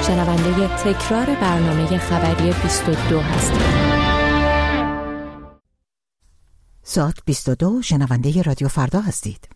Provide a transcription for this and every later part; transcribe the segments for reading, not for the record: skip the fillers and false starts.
شنونده تکرار برنامه خبری 22 هستید. ساعت 22 شنونده رادیو فردا هستید.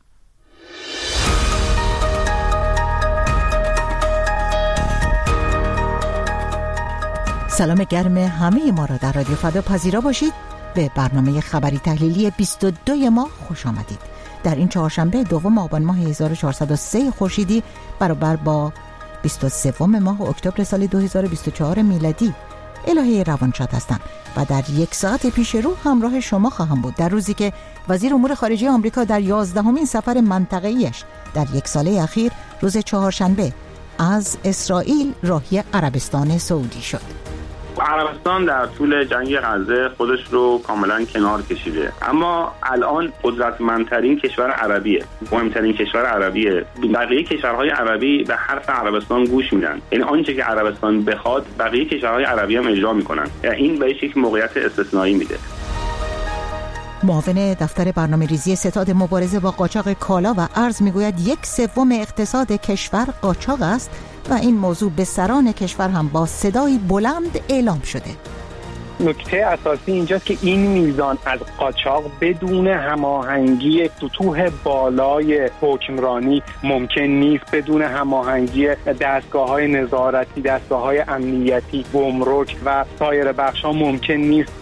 سلام گرم همه ما را در رادیو فردا پذیرا باشید. به برنامه خبری تحلیلی 22 ماه خوش آمدید. در این چهارشنبه دوم آبان ماه 1403 خورشیدی برابر با 23 ماه اکتبر سال 2024 میلادی الهه روانشاد هستم و در یک ساعت پیش رو همراه شما خواهم بود در روزی که وزیر امور خارجه آمریکا در 11مین سفر منطقه‌ایش در یک ساله اخیر روز چهارشنبه از اسرائیل راهی عربستان سعودی شد. عربستان در طول جنگ غزه خودش رو کاملا کنار کشیده، اما الان قدرتمندترین کشور عربیه، مهمترین کشور عربیه. بقیه کشورهای عربی به حرف عربستان گوش میدن، یعنی آنچه که عربستان بخواد بقیه کشورهای عربی هم اجرا میکنن. این بهش یک موقعیت استثنایی میده. معاون دفتر برنامه‌ریزی ستاد مبارزه با قاچاق کالا و ارز میگوید 1/3 اقتصاد کشور قاچاق است و این موضوع به سران کشور هم با صدای بلند اعلام شده. نکته اساسی اینجاست که این میزان از قاچاق بدون هماهنگی سطوح بالای حکمرانی ممکن نیست، بدون هماهنگی دستگاه‌های نظارتی، دستگاه‌های امنیتی، گمرک و سایر بخش‌ها ممکن نیست.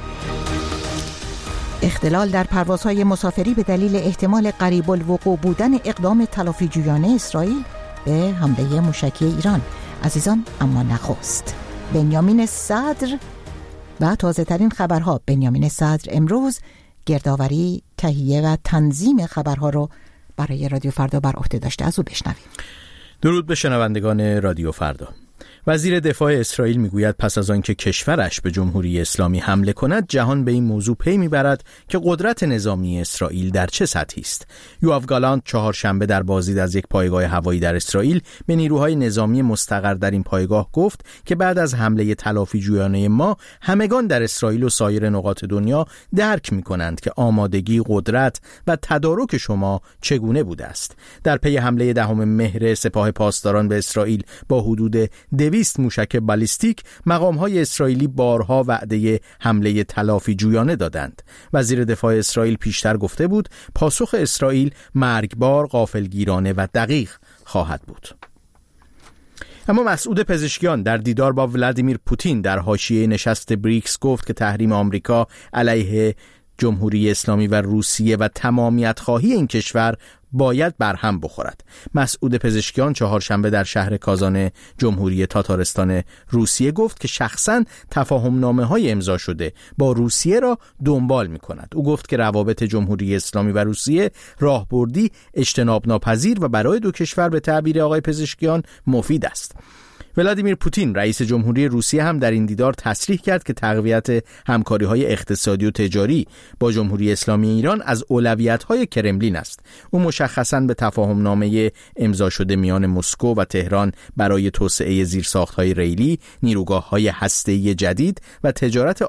اختلال در پروازهای مسافری به دلیل احتمال قریب الوقوع بودن اقدام تلافی‌جویانه اسرائیل به حمله موشکی ایران. عزیزان، اما نخست بنیامین صدر و تازه ترین خبرها. بنیامین صدر امروز گردآوری، تهیه و تنظیم خبرها رو برای رادیو فردا بر عهده داشته. از او بشنویم. درود به شنوندگان رادیو فردا. وزیر دفاع اسرائیل میگوید پس از آنکه کشورش به جمهوری اسلامی حمله کند، جهان به این موضوع پی میبرد که قدرت نظامی اسرائیل در چه سطحی است. یوآف گالانت چهارشنبه در بازدید از یک پایگاه هوایی در اسرائیل به نیروهای نظامی مستقر در این پایگاه گفت که بعد از حمله تلافی‌جویانه ما، همگان در اسرائیل و سایر نقاط دنیا درک میکنند که آمادگی، قدرت و تدارک شما چگونه بوده است. در پی حمله 10 مهر سپاه پاسداران به اسرائیل با حدود 200 موشک بالیستیک، مقام‌های اسرائیلی بارها وعده حمله تلافی جویانه دادند. وزیر دفاع اسرائیل پیشتر گفته بود پاسخ اسرائیل مرگبار، غافلگیرانه و دقیق خواهد بود. اما مسعود پزشکیان در دیدار با ولادیمیر پوتین در حاشیه نشست بریکس گفت که تحریم آمریکا علیه جمهوری اسلامی و روسیه و تمامیت خواهی این کشور باید برهم بخورد. مسعود پزشکیان چهارشنبه در شهر کازان جمهوری تاتارستان روسیه گفت که شخصاً تفاهم‌نامه‌های امضا شده با روسیه را دنبال می‌کند. او گفت که روابط جمهوری اسلامی و روسیه راهبردی، اجتناب ناپذیر و برای دو کشور به تعبیر آقای پزشکیان مفید است. ولادیمیر پوتین رئیس جمهوری روسیه هم در این دیدار تصریح کرد که تقویت همکاری‌های اقتصادی و تجاری با جمهوری اسلامی ایران از اولویت‌های کرملین است. او مشخصاً به تفاهم‌نامه امضا شده میان مسکو و تهران برای توسعه زیرساخت‌های ریلی، نیروگاه‌های هسته‌ای جدید و تجارت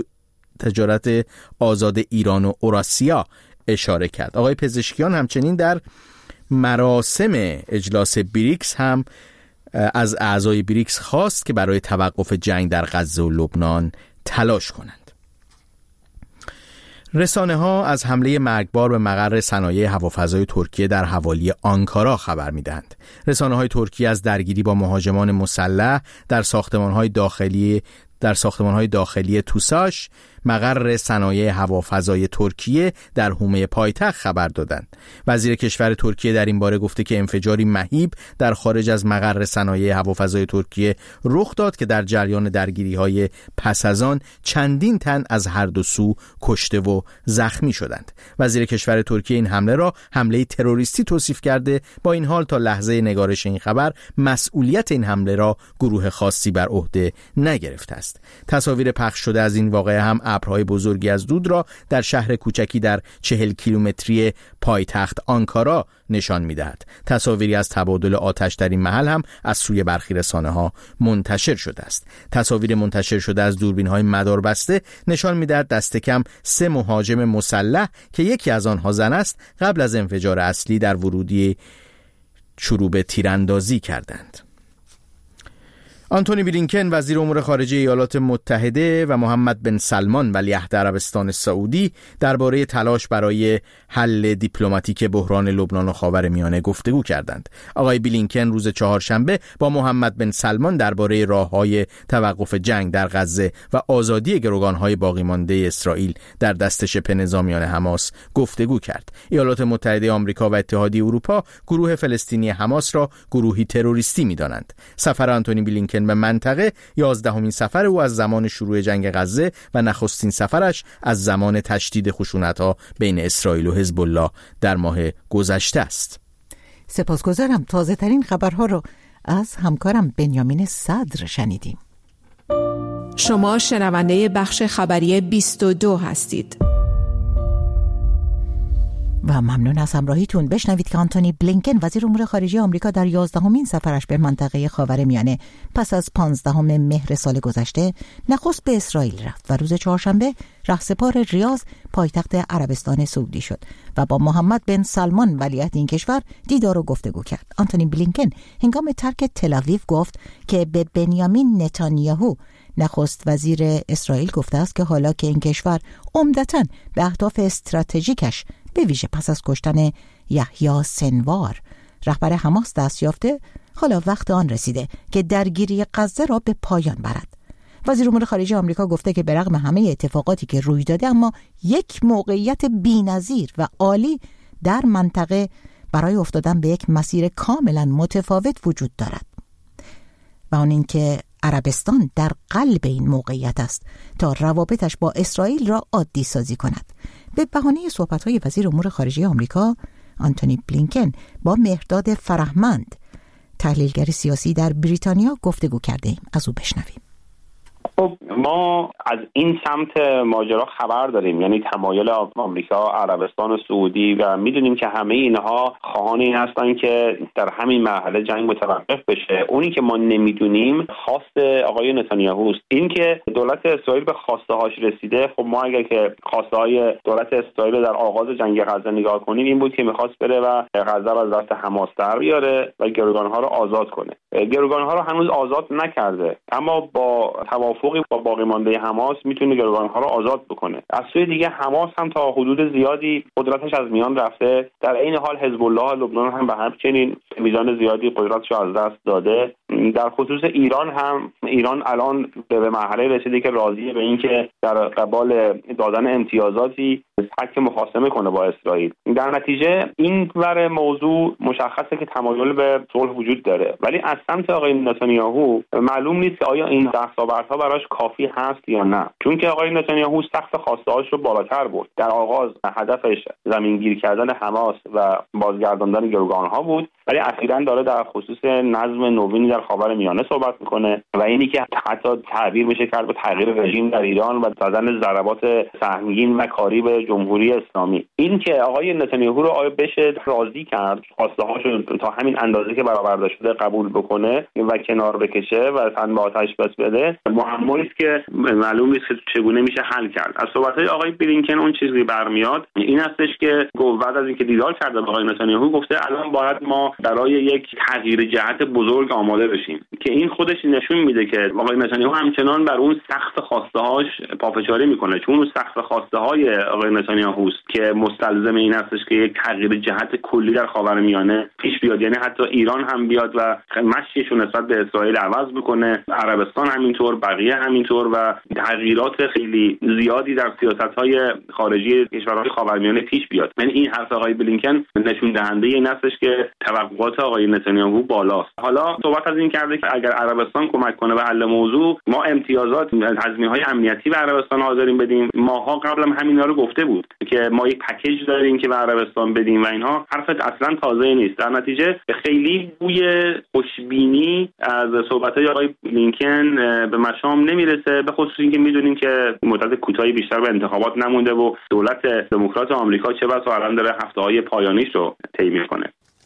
آزاد ایران و اوراسیا اشاره کرد. آقای پزشکیان همچنین در مراسم اجلاس بریکس هم از اعضای بریکس خواست که برای توقف جنگ در غزه و لبنان تلاش کنند. رسانه‌ها از حمله مرگبار به مقر صنایع هوافضای ترکیه در حوالی آنکارا خبر می‌دهند. رسانه‌های ترکیه از درگیری با مهاجمان مسلح در ساختمان‌های داخلی توساش، مقر صنایع هوافضای ترکیه در حومه پایتخت خبر دادند. وزیر کشور ترکیه در این باره گفته که انفجاری مهیب در خارج از مقر صنایع هوافضای ترکیه رخ داد که در جریان درگیری‌های پس از آن چندین تن از هر دو سو کشته و زخمی شدند. وزیر کشور ترکیه این حمله را حمله تروریستی توصیف کرده. با این حال تا لحظه نگارش این خبر مسئولیت این حمله را گروه خاصی بر عهده نگرفته است. تصاویر پخش شده از این واقعه هم ابرهای بزرگی از دود را در شهر کوچکی در 40 کیلومتری پایتخت آنکارا نشان می‌دهد. تصاویری از تبادل آتش در این محل هم از سوی برخی رسانه‌ها منتشر شده است. تصاویر منتشر شده از دوربین‌های مداربسته نشان می‌دهد دست کم 3 مهاجم مسلح که یکی از آنها زن است قبل از انفجار اصلی در ورودی شروع به تیراندازی کردند. آنتونی بلینکن وزیر امور خارجه ایالات متحده و محمد بن سلمان ولیعهد عربستان سعودی درباره تلاش برای حل دیپلماتیک بحران لبنان و خاورمیانه گفتگو کردند. آقای بلینکن روز چهارشنبه با محمد بن سلمان درباره راه‌های توقف جنگ در غزه و آزادی گروگان‌های باقی مانده اسرائیل در دست شبه نظامیان حماس گفتگو کرد. ایالات متحده آمریکا و اتحادیه اروپا گروه فلسطینی حماس را گروهی تروریستی می‌دانند. سفر آنتونی بلینکن به منطقه 11مین سفر او از زمان شروع جنگ غزه و نخستین سفرش از زمان تشدید خشونت‌ها بین اسرائیل و حزب الله در ماه گذشته است. سپاسگزارم. تازه ترین خبرها رو از همکارم بنیامین صدر شنیدیم. شما شنونده بخش خبری 22 هستید. و ممنون از همراهیتون. بشنوید که آنتونی بلینکن وزیر امور خارجه آمریکا در 11مین سفرش به منطقه خاورمیانه پس از 15 مهر سال گذشته نخست به اسرائیل رفت و روز چهارشنبه رهسپار ریاض پایتخت عربستان سعودی شد و با محمد بن سلمان ولیعهد این کشور دیدار و گفتگو کرد. آنتونی بلینکن هنگام ترک تل‌آویو گفت که به بنیامین نتانیاهو نخست وزیر اسرائیل گفته است که حالا که این کشور عمدتاً به اهداف استراتژیکش به ویژه پس از کشتن یحیی سنوار رهبر حماس دست یافته، حالا وقت آن رسیده که درگیری غزه را به پایان برد. وزیر امور خارجه آمریکا گفته که به رغم همه اتفاقاتی که روی داده اما یک موقعیت بی‌نظیر و عالی در منطقه برای افتادن به یک مسیر کاملا متفاوت وجود دارد و آن این که عربستان در قلب این موقعیت است تا روابطش با اسرائیل را عادی سازی کند. به بهانه صحبت‌های وزیر امور خارجه آمریکا آنتونی بلینکن با مهرداد فرهمند تحلیلگر سیاسی در بریتانیا گفتگو کرده ایم. از او بشنویم. خب ما از این سمت ماجرا خبر داریم، یعنی تمایل آمریکا، عربستان و سعودی، و میدونیم که همه اینها خواهان این هستن که در همین مرحله جنگ متوقف بشه. اونی که ما نمیدونیم خواست آقای نتانیاهو است. این که دولت اسرائیل به خواسته هاش رسیده، خب ما اگر که خواسته های دولت اسرائیل در آغاز جنگ غزه نگاه کنیم این بود که میخواست بره و غزه رو از دست حماس در بیاره و گروگان ها رو آزاد کنه. گروگان ها رو هنوز آزاد نکرده، اما با توافق با باقی مانده حماس میتونه گروگان‌ها رو آزاد بکنه. از سوی دیگه حماس هم تا حدود زیادی قدرتش از میان رفته. در این حال حزب الله لبنان هم به همچنین میزان زیادی قدرتش از دست داده. در خصوص ایران هم، ایران الان به مرحله رسیده که راضیه به این که در قبال دادن امتیازاتی حق مخاصمه کنه با اسرائیل. در نتیجه این ور موضوع مشخصه که تمایل به صلح وجود داره، ولی از سمت آقای نتانیاهو معلوم نیست که آیا این دستاوردها براش کافی هست یا نه، چون که آقای نتانیاهو سقف خواسته‌هاش رو بالاتر برد. در آغاز هدفش زمینگیر کردن حماس و بازگرداندن گروگان‌ها بود، ولی اخیراً داره در خصوص نظم نوینی در خاورمیانه صحبت میکنه و اینی که حتی تعبیر میشه کرد به تغییر رژیم در ایران و دادن ضربات سهمگین و کاری به جمهوری اسلامی. این که آقای نتانیاهو رو آیا بشه راضی کرد، خواسته‌هاشو تا همین اندازه که برآورده شده قبول بکنه و کنار بکشه و تن به آتش بس بده، معمایی است که معلوم نیست چگونه میشه حل کرد. از صحبت‌های آقای بلینکن اون چیزی برمیاد این هستش که بعد از اینکه دیدار کرده با آقای نتانیاهو گفته الان باید ما برای یک تغییر جهت بزرگ آماده بشیم، که این خودش نشون میده که آقای نتانیاهو همچنان بر اون سقف خواسته‌هاش پافشاری میکنه، چون اون سقف خواسته‌های آقای نتانیاهو است که مستلزم این هستش که یک تغییر جهت کلی در خاورمیانه پیش بیاد، یعنی حتی ایران هم بیاد و مشیش رو نسبت به اسرائیل عوض بکنه، عربستان همینطور، بقیه همینطور، و تغییرات خیلی زیادی در سیاست‌های خارجی کشورهای خاورمیانه پیش بیاد. یعنی این حرف آقای بلینکن نشون دهنده این هستش که توقعات آقای نتانیاهو بالاست. حالا صحبت از این کرده که اگر عربستان کمک کنه به حل موضوع، ما امتیازات تضمین‌های امنیتی به عربستان حاضرین بدیم. ماها قبل هم همینا رو گفته بود که ما یک پکیج داریم که به عربستان بدیم و اینها حرف اصلا تازه نیست. در نتیجه خیلی بوی خوشبینی از صحبت‌های آقای بلینکن به مشام نمیرسه، به خصوص اینکه میدونیم که مدت کوتاهی بیشتر به انتخابات نمونده و دولت دموکرات آمریکا چه بسا الان داره هفته‌های پایانیش رو طی می‌کنه.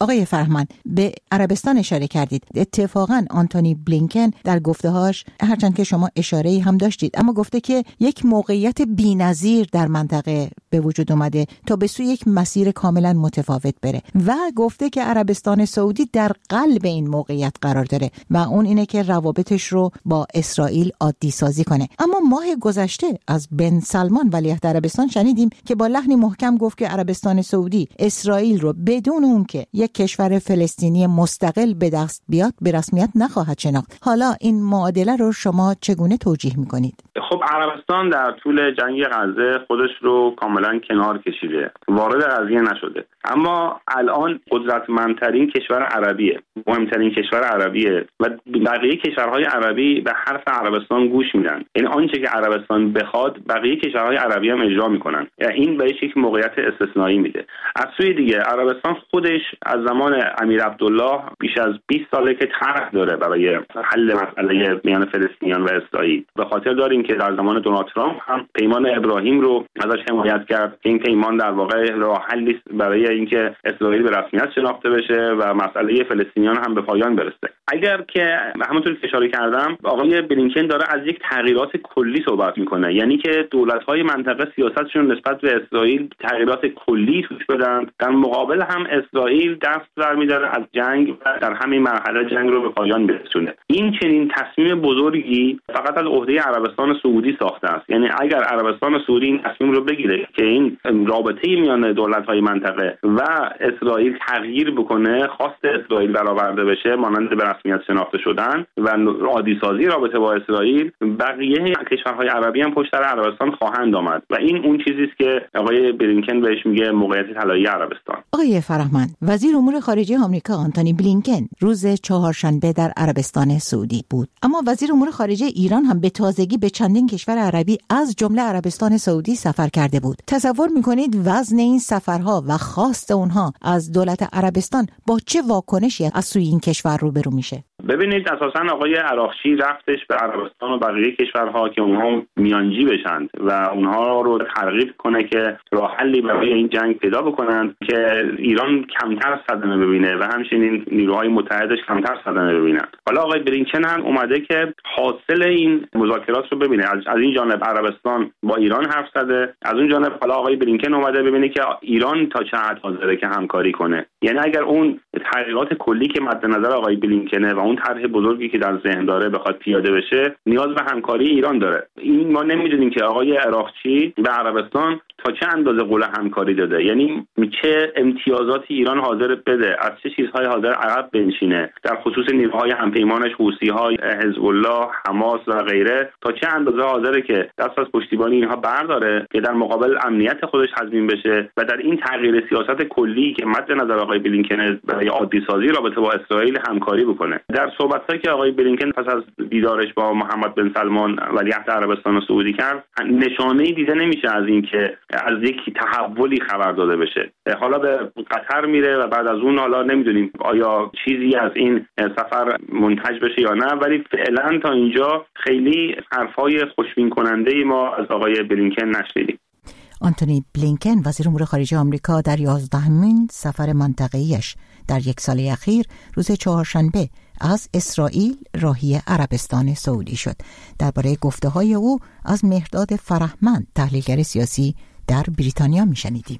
آقای فرهمند، به عربستان اشاره کردید. اتفاقاً آنتونی بلینکن در گفته‌هاش، هرچند که شما اشاره‌ای هم داشتید، اما گفته که یک موقعیت بی‌نظیر در منطقه به وجود اومده تا به سوی یک مسیر کاملا متفاوت بره و گفته که عربستان سعودی در قلب این موقعیت قرار داره و اون اینه که روابطش رو با اسرائیل عادی سازی کنه. اما ماه گذشته از بن سلمان ولیعهد عربستان شنیدیم که با لحنی محکم گفت که عربستان سعودی اسرائیل رو بدون اون که یک کشور فلسطینی مستقل به دست بیاد به رسمیت نخواهد شناخت. حالا این معادله رو شما چگونه توجیه میکنید؟ خب عربستان در طول جنگ غزه خودش رو کاملا کنار کشیده، وارد قضیه نشده، اما الان قدرتمندترین کشور عربیه، مهمترین کشور عربیه و بقیه کشورهای عربی به حرف عربستان گوش میدن. یعنی آنچه که عربستان بخواد بقیه کشورهای عربی هم اجرا میکنن. یعنی این بهش یک موقعیت استثنایی میده. از سوی دیگه عربستان خودش از زمان امیر عبدالله بیش از 20 ساله که طرح داره برای حل مسئله میان فلسطینیان و اسرائیل. به خاطر داریم که در زمان دونالد ترامپ هم پیمان ابراهیم رو ازش حمایت کرد. این پیمان در واقع راه حلی برای اینکه اسرائیل به رسمیت شناخته بشه و مسئله فلسطینیان هم به پایان برسه. اگر که همونطور که اشاره کردم آقای بلینکن داره از یک تغییرات کلی صحبت میکنه، یعنی که دولت‌های منطقه سیاستشون نسبت به اسرائیل تغییرات کلی توش بدن، در مقابل هم اسرائیل دست برمی‌داره از جنگ و در همین مرحله جنگ رو به پایان برسونه. این چنین تصمیم بزرگی فقط از عهده عربستان سعودی ساخته است. یعنی اگر عربستان سعودی این تصمیم رو بگیره که این رابطه میان دولت‌های منطقه و اسرائیل تغییر بکنه، خواست اسرائیل برآورده بشه مانند به رسمیت شناخته شدن و عادی سازی رابطه با اسرائیل، بقیه کشورهای عربی هم پشت سر عربستان خواهند آمد و این اون چیزی است که آقای بلینکن بهش میگه موقعیت طلایی عربستان. آقای فرهمند، وزیر امور خارجه آمریکا آنتونی بلینکن روز چهارشنبه در عربستان سعودی بود، اما وزیر امور خارجه ایران هم به تازگی به چندین کشور عربی از جمله عربستان سعودی سفر کرده بود. تصور میکنید وزن این سفرها و خواست اونها از دولت عربستان با چه واکنشی از سوی این کشور روبرو میشه؟ ببینید اساساً آقای عراقچی رفتش به عربستان و بقیه کشورها که اونها میانجی بشند و اونها رو ترغیب کنه که راه حلی برای این جنگ پیدا بکنند که ایران کمتر صدمه ببینه و همچنین نیروهای متحدش کمتر صدمه ببینن. حالا آقای بلینکن هم اومده که حاصل این مذاکرات رو ببینه. از این جانب عربستان با ایران حرف زده، از اون جانب حالا آقای بلینکن اومده ببینه که ایران تا چه حد حاضره که همکاری کنه. یعنی اگر اون تغییرات کلی که مد نظر آقای بلینکنه و اون طرح بزرگی که در ذهن داره بخواد پیاده بشه، نیاز به همکاری ایران داره. این ما نمیدونیم که آقای عراقچی به عربستان تا چه اندازه قول همکاری داده، یعنی چه امتیازاتی ایران حاضر بده، از چه چیزهای حاضر عقب بنشینه در خصوص نیروهای همپیمانش، حوثی‌های، حزب الله، حماس و غیره، تا چه اندازه حاضره که دست از پشتیبانی اینها برداره که در مقابل امنیت خودش تضمین بشه و در این تغییر سیاست کلی که مد نظر آقای بلینکن برای عادی سازی رابطه با اسرائیل همکاری بکنه. در صحبت‌هایی که آقای بلینکن پس از دیدارش با محمد بن سلمان ولیعهد عربستان سعودی کرد، نشانه‌ای دیده نمیشه از این که از یک تحولی خبر داده بشه. حالا به قطر میره و بعد از اون حالا نمیدونیم آیا چیزی از این سفر منتج بشه یا نه، ولی فعلا تا اینجا خیلی حرفای خوشبین کننده ما از آقای بلینکن نشنیدیم. آنتونی بلینکن وزیر امور خارجه آمریکا در 11مین سفر منطقه‌ایش در یک سال اخیر روز چهارشنبه از اسرائیل راهی عربستان سعودی شد. درباره گفته‌های او از مهرداد فرهمند تحلیلگر سیاسی در بریتانیا میشنیدیم.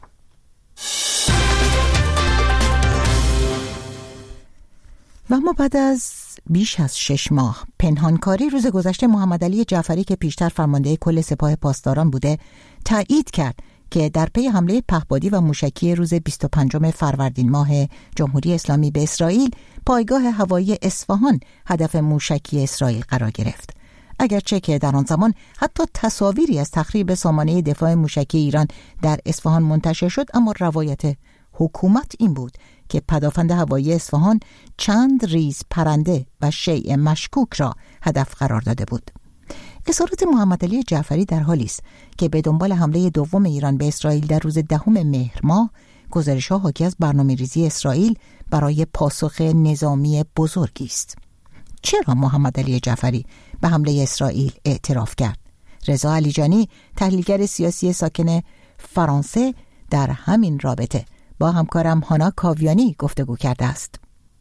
و ما بعد از بیش از 6 ماه پنهانکاری روز گذشته محمد علی جعفری که پیشتر فرمانده کل سپاه پاسداران بوده تایید کرد که در پی حمله پهپادی و موشکی روز 25 فروردین ماه جمهوری اسلامی به اسرائیل، پایگاه هوایی اصفهان هدف موشکی اسرائیل قرار گرفت. اگرچه که در آن زمان حتی تصاویری از تخریب سامانه دفاع موشکی ایران در اصفهان منتشر شد، اما روایت حکومت این بود که پدافند هوایی اصفهان چند ریز پرنده و شیء مشکوک را هدف قرار داده بود. اظهارات محمد علی جعفری در حالی است که به دنبال حمله دوم ایران به اسرائیل در روز 10 مهر ماه، گزارش‌ها حاکی از برنامه‌ریزی اسرائیل برای پاسخ نظامی بزرگی است. چرا محمد علی جعفری به حمله اسرائیل اعتراف کرد؟ رضا علیجانی، تحلیلگر سیاسی ساکن فرانسه، در همین رابطه با همکارم هانا کاویانی گفتگو کرده است.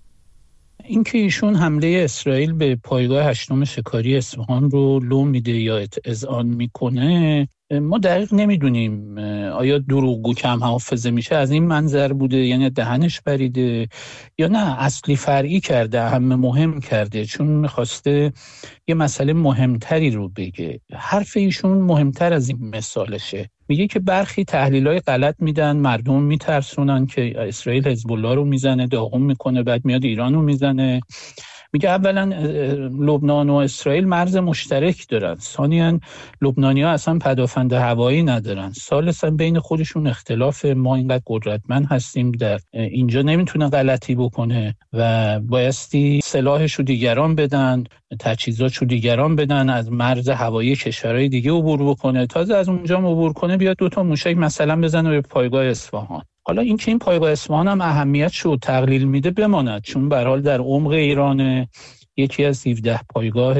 اینکه ایشون حمله اسرائیل به پایگاه 8 شکاری اصفهان رو لو میده یا اذعان میکنه، ما دقیق نمیدونیم آیا دروغگو کم حافظه میشه از این منظر بوده، یعنی دهنش پریده، یا نه اصلی فرعی کرده، اهم مهم کرده، چون میخواسته یه مسئله مهمتری رو بگه. حرف ایشون مهمتر از این مثالشه. میگه که برخی تحلیلای غلط میدن، مردم میترسونن که اسرائیل حزب الله رو میزنه، داغون میکنه، بعد میاد ایران رو میزنه. میگه اولا لبنان و اسرائیل مرز مشترک دارن، ثانیاً لبنانی‌ها اصلا پدافند هوایی ندارن، ثالثاً بین خودشون اختلاف، ما اینقدر قدرتمند هستیم در اینجا نمیتونه غلطی بکنه و بایستی سلاحش رو دیگران بدن، تجهیزاتش رو دیگران بدن، از مرز هوایی کشورهای دیگه عبور بکنه، تازه از اونجا عبور کنه بیاد 2 موشک مثلا بزنه به پایگاه اصفهان. حالا این که این پایگاه اصفهان هم اهمیتش رو تقلیل میده بماند، چون به هر حال در عمق ایران، یکی از 17 پایگاه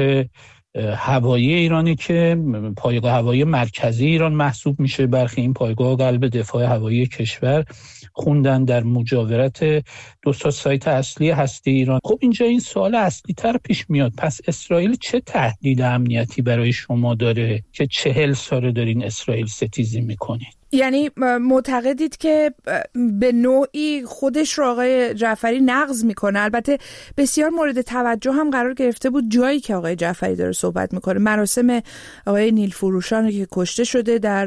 هوایی ایرانی که پایگاه هوایی مرکزی ایران محسوب میشه. برخی این پایگاه قلب دفاع هوایی کشور خوندن در مجاورت 2 سایت اصلی هسته ایران. خب اینجا این سوال اصلی تر پیش میاد، پس اسرائیل چه تهدید امنیتی برای شما داره که 40 ساله دارین اسرائیل ستیزی میکنید؟ یعنی معتقدید که به نوعی خودش رو آقای جعفری نقض میکنه. البته بسیار مورد توجه هم قرار گرفته بود جایی که آقای جعفری داره صحبت میکنه، مراسم آقای نیل فروشان که کشته شده در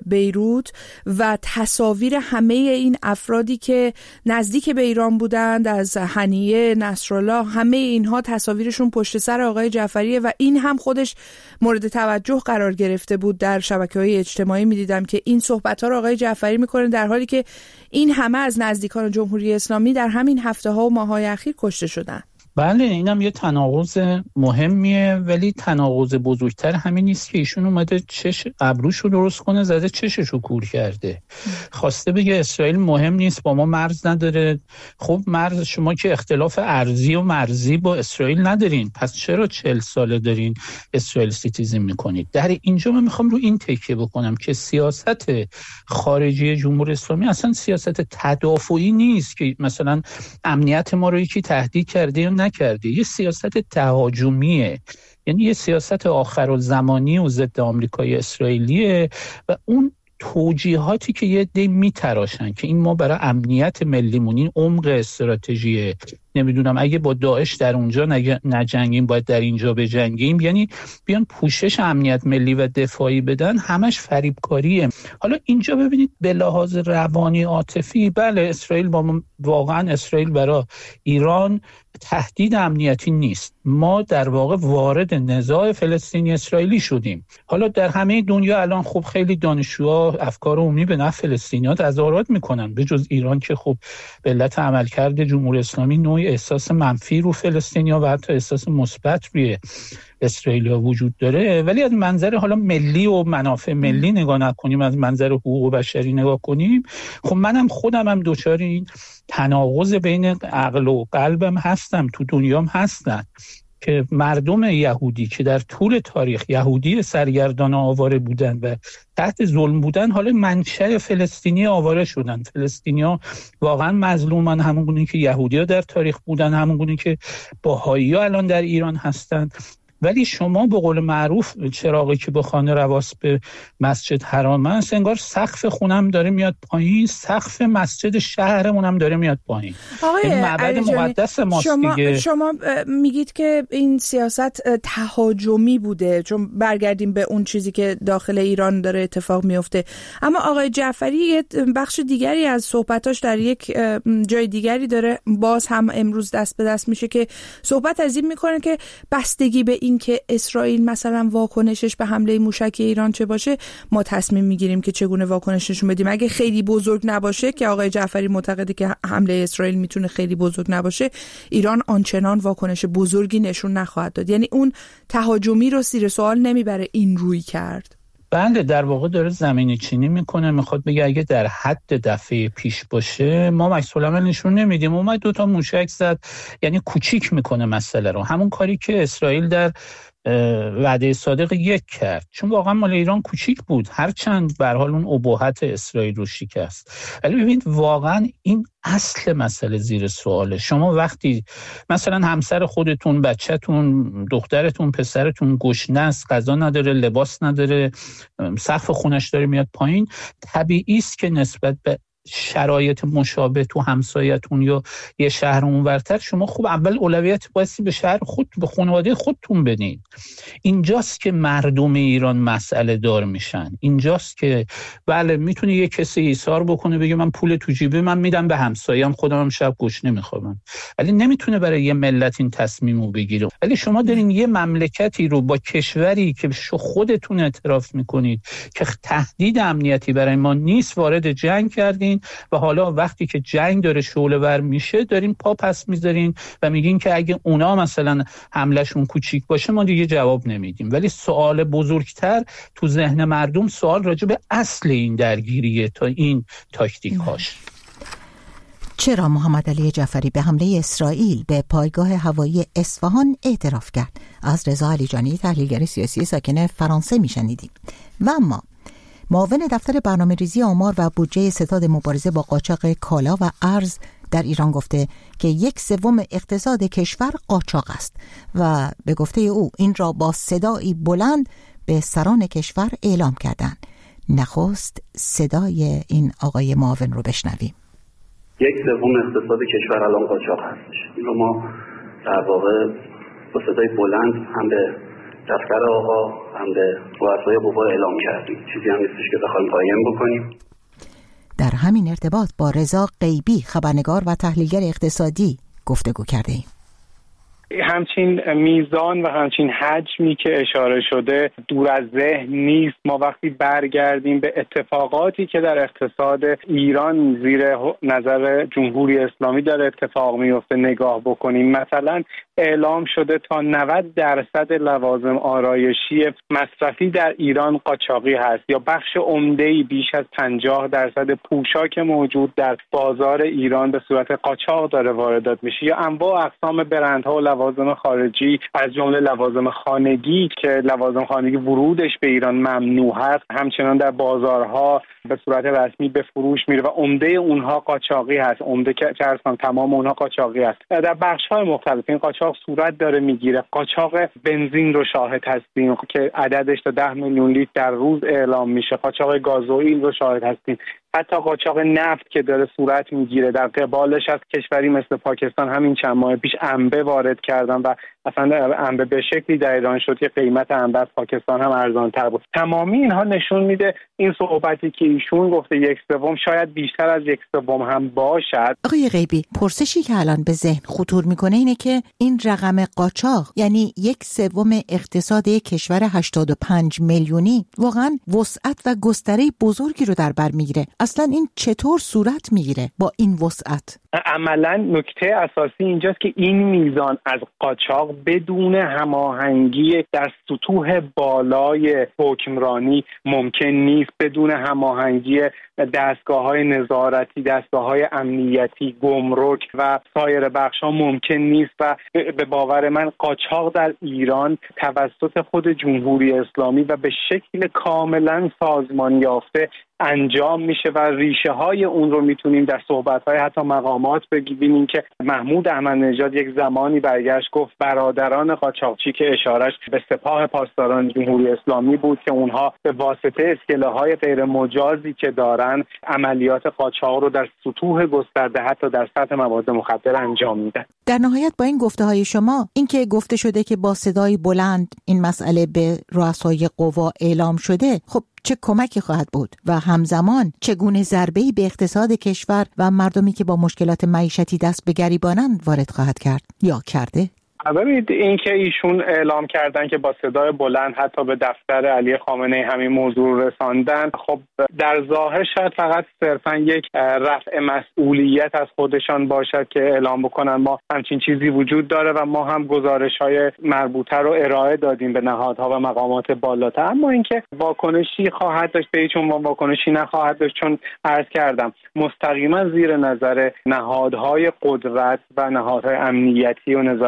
بیروت و تصاویر همه این افرادی که نزدیک به ایران بودند، از هنیه، نصرالله، همه اینها تصاویرشون پشت سر آقای جعفریه و این هم خودش مورد توجه قرار گرفته بود. در شبکه‌های اجتماعی می‌دیدم که این صحبت‌ها رو آقای جعفری می‌کنه در حالی که این همه از نزدیکان جمهوری اسلامی در همین هفته‌ها و ماه‌های اخیر کشته شدن. بله، اینم یه تناقض مهمیه، ولی تناقض بزرگتر همین نیست که ایشون اومده ابروشو درست کنه، زده چششو کور کرده، خواسته بگه اسرائیل مهم نیست، با ما مرز نداره. خب مرز شما که اختلاف ارضی و مرزی با اسرائیل ندارین، پس چرا 40 ساله دارین اسرائیل ستیزی میکنید؟ در اینجا من میخوام رو این تکیه بکنم که سیاست خارجی جمهوری اسلامی اصلا سیاست تدافعی نیست که مثلا امنیت ما رو یکی تهدید کرده یا نکرده، یه سیاست تهاجمیه، یعنی یه سیاست آخرالزمانی و ضد آمریکای اسرائیلیه و اون توجیهاتی که یه دی میتراشن که این ما برای امنیت ملیمون، این عمق استراتژیه، نمیدونم اگه با داعش در اونجا نجنگیم باید در اینجا بجنگیم، یعنی بیان پوشش امنیت ملی و دفاعی بدن، همش فریبکاریه. حالا اینجا ببینید به لحاظ روانی عاطفی، بله اسرائیل واقعا اسرائیل برای ایران تهدید امنیتی نیست، ما در واقع وارد نزاع فلسطینی اسرائیلی شدیم. حالا در همه دنیا الان خب خیلی دانشجوها افکار عمومی به نفع فلسطینی‌ها تظاهرات میکنن، به جز ایران که خب به علت عملکرد جمهوری اسلامی نوعی احساس منفی رو فلسطینی‌ها و حتی احساس مثبت روی اسرائیلیا وجود داره. ولی از منظر حالا ملی و منافع ملی نگاه نکنیم، از منظر حقوق بشری نگاه کنیم، خب منم خودم هم دچار این تناقض بین عقل و قلبم هستم، تو دنیام هستن که مردم یهودی که در طول تاریخ یهودی سرگردان آواره بودن و تحت ظلم بودن، حالا منشأ فلسطینی آواره شدن. فلسطینی‌ها واقعا مظلومن، همونگونه که یهودی‌ها در تاریخ بودن، همونگونه که بهائی‌ها الان در ایران هستن. ولی شما به قول معروف چراغی که به خانه رواس به مسجد حرام است، انگار سقف خونم داره میاد پایین، سقف مسجد شهرمون هم داره میاد پایین. آقای معبد مقدس ماست دیگه. شما میگید که این سیاست تهاجمی بوده، چون برگردیم به اون چیزی که داخل ایران داره اتفاق میفته. اما آقای جعفری یه بخش دیگری از صحبتاش در یک جای دیگری داره باز هم امروز دست به دست میشه که صحبت از این میکنه که بستگی به این که اسرائیل مثلا واکنشش به حمله موشکی ایران چه باشه، ما تصمیم میگیریم که چگونه واکنششون بدیم. اگه خیلی بزرگ نباشه، که آقای جعفری معتقده که حمله اسرائیل میتونه خیلی بزرگ نباشه، ایران آنچنان واکنش بزرگی نشون نخواهد داد. یعنی اون تهاجمی رو زیر سوال نمیبره این روی کرد. بله، در واقع داره زمینی چینی میکنه، میخواد بگه اگه در حد دفعه پیش باشه ما مکس‌العمل نشون نمیدیم، اومد 2 موشک زد، یعنی کوچیک میکنه مسئله رو. همون کاری که اسرائیل در وعده صادق 1 کرد، چون واقعا مال ایران کوچیک بود، هرچند به هر حال اون ابهت اسرائیل رو شکست. ولی ببینید واقعا این اصل مسئله زیر سواله. شما وقتی مثلا همسر خودتون، بچه‌تون، دخترتون، پسرتون گشنه است، غذا نداره، لباس نداره، سقف خونش داره میاد پایین، طبیعی است که نسبت به شرایط مشابه تو همسایتون یا یه شهر اونورتر شما خوب اول اولویت بایستی به شهر خود، به خانواده خودتون بدین. اینجاست که مردم ایران مسئله دار میشن. اینجاست که بله میتونه یه کسی ایثار بکنه بگه من پول تو جیبه من میدم به همسایم، خودم هم شب گوش نمیخوام، ولی نمیتونه برای یه ملت این تصمیمو بگیره. ولی شما دارین یه مملکتی رو با کشوری که خودتون اعتراف میکنید که تهدید امنیتی برای ما نیست وارد جنگ کردین و حالا وقتی که جنگ داره شعله‌ور میشه دارین پا پس میذارین و میگین که اگه اونا مثلا حملهشون کوچیک باشه ما دیگه جواب نمیدیم. ولی سوال بزرگتر تو ذهن مردم سوال راجع به اصل این درگیریه تا این تاکتیک هاش. چرا محمد علی جعفری به حمله اسرائیل به پایگاه هوایی اصفهان اعتراف کرد؟ از رضا علیجانی تحلیلگر سیاسی ساکن فرانسه میشنیدیم. و اما معاون دفتر برنامه‌ریزی آمار و بودجه ستاد مبارزه با قاچاق کالا و ارز در ایران گفته که 1/3 اقتصاد کشور قاچاق است و به گفته او این را با صدایی بلند به سران کشور اعلام کردند. نخست صدای این آقای معاون رو بشنویم. 1/3 اقتصاد کشور الان قاچاق هستش. این رو ما در واقع با صدای بلند هم به دفتر آقا هم به رؤسای قوا اعلام کردیم. چیزی هم نیستش که بخوایم قایم بکنیم. در همین ارتباط با رضا غیبی خبرنگار و تحلیلگر اقتصادی گفتگو کرده ایم. همچین میزان و همچین حجمی که اشاره شده دور از ذهن نیست. ما وقتی برگردیم به اتفاقاتی که در اقتصاد ایران زیر نظر جمهوری اسلامی داره اتفاق میفته نگاه بکنیم، مثلا اعلام شده تا 90% لوازم آرایشی مصرفی در ایران قاچاقی هست، یا بخش عمده‌ای بیش از 50% پوشاک موجود در بازار ایران به صورت قاچاق داره واردات میشه، یا انواع اقسام برندها و لوازم خارجی از جمله لوازم خانگی که لوازم خانگی ورودش به ایران ممنوع هست همچنان در بازارها به صورت رسمی به فروش میره و عمده اونها قاچاقی هست. عمده که چرسان تمام اونها قاچاقی هست. در بخش‌های مختلف این قاچاق صورت داره میگیره. قاچاق بنزین رو شاهد هستیم که عددش تا 10 میلیون لیتر در روز اعلام میشه. قاچاق گازوئیل رو شاهد هستیم. حتی قاچاق نفت که داره صورت میگیره. در قبالش از کشوری مثل پاکستان همین چند ماه پیش انبه وارد کردن و اصلا انبه به شکلی در ایران شد که قیمت انبه از پاکستان هم ارزان‌تر بود. تمامی اینها نشون میده این صحبتی که ایشون گفته 1/3 شاید بیشتر از 1/3 هم باشد. آقای غیبی، پرسشی که الان به ذهن خطور میکنه اینه که این رقم قاچاق یعنی 1/3 اقتصاد کشور 85 میلیونی واقعا وسعت و گستره بزرگی رو در بر میگیره. اصلا این چطور صورت میگیره با این وسعت؟ عملا نکته اساسی اینجاست که این میزان از قاچاق بدون هماهنگی در سطوح بالای حکمرانی ممکن نیست، بدون هماهنگی دستگاه‌های نظارتی، دستگاه‌های امنیتی، گمرک و سایر بخش‌ها ممکن نیست و به باور من قاچاق در ایران توسط خود جمهوری اسلامی و به شکل کاملا سازمان یافته انجام میشه و ریشه های اون رو میتونیم در صحبت های حتی مقامات ببینیم که محمود احمد نژاد یک زمانی برگشت گفت برادران قاچاقچی که اشارش به سپاه پاسداران جمهوری اسلامی بود که اونها به واسطه اسکله های غیر مجازی که دارن عملیات قاچاق رو در سطوح گسترده حتی در سطح مواد مخدر انجام میدن. در نهایت با این گفته های شما این که گفته شده که با صدای بلند این مسئله به رؤسای قوا اعلام شده، خب چه کمکی خواهد بود و همزمان چگونه ضربه‌ای به اقتصاد کشور و مردمی که با مشکلات معیشتی دست به گریبانند وارد خواهد کرد یا کرده؟ ببینید این که ایشون اعلام کردن که با صدای بلند حتی به دفتر علی خامنه‌ای همین موضوع رساندن، خب در ظاهر شاید فقط صرفا یک رفع مسئولیت از خودشان باشد که اعلام بکنن ما همچین چیزی وجود داره و ما هم گزارش‌های مربوطه رو ارائه دادیم به نهادها و مقامات بالاتر. اما اینکه واکنشی خواهد داشت به چون واکنشی نخواهد داشت، چون عرض کردم مستقیما زیر نظر نهادهای قدرت و نهادهای امنیتی و نظارتی داره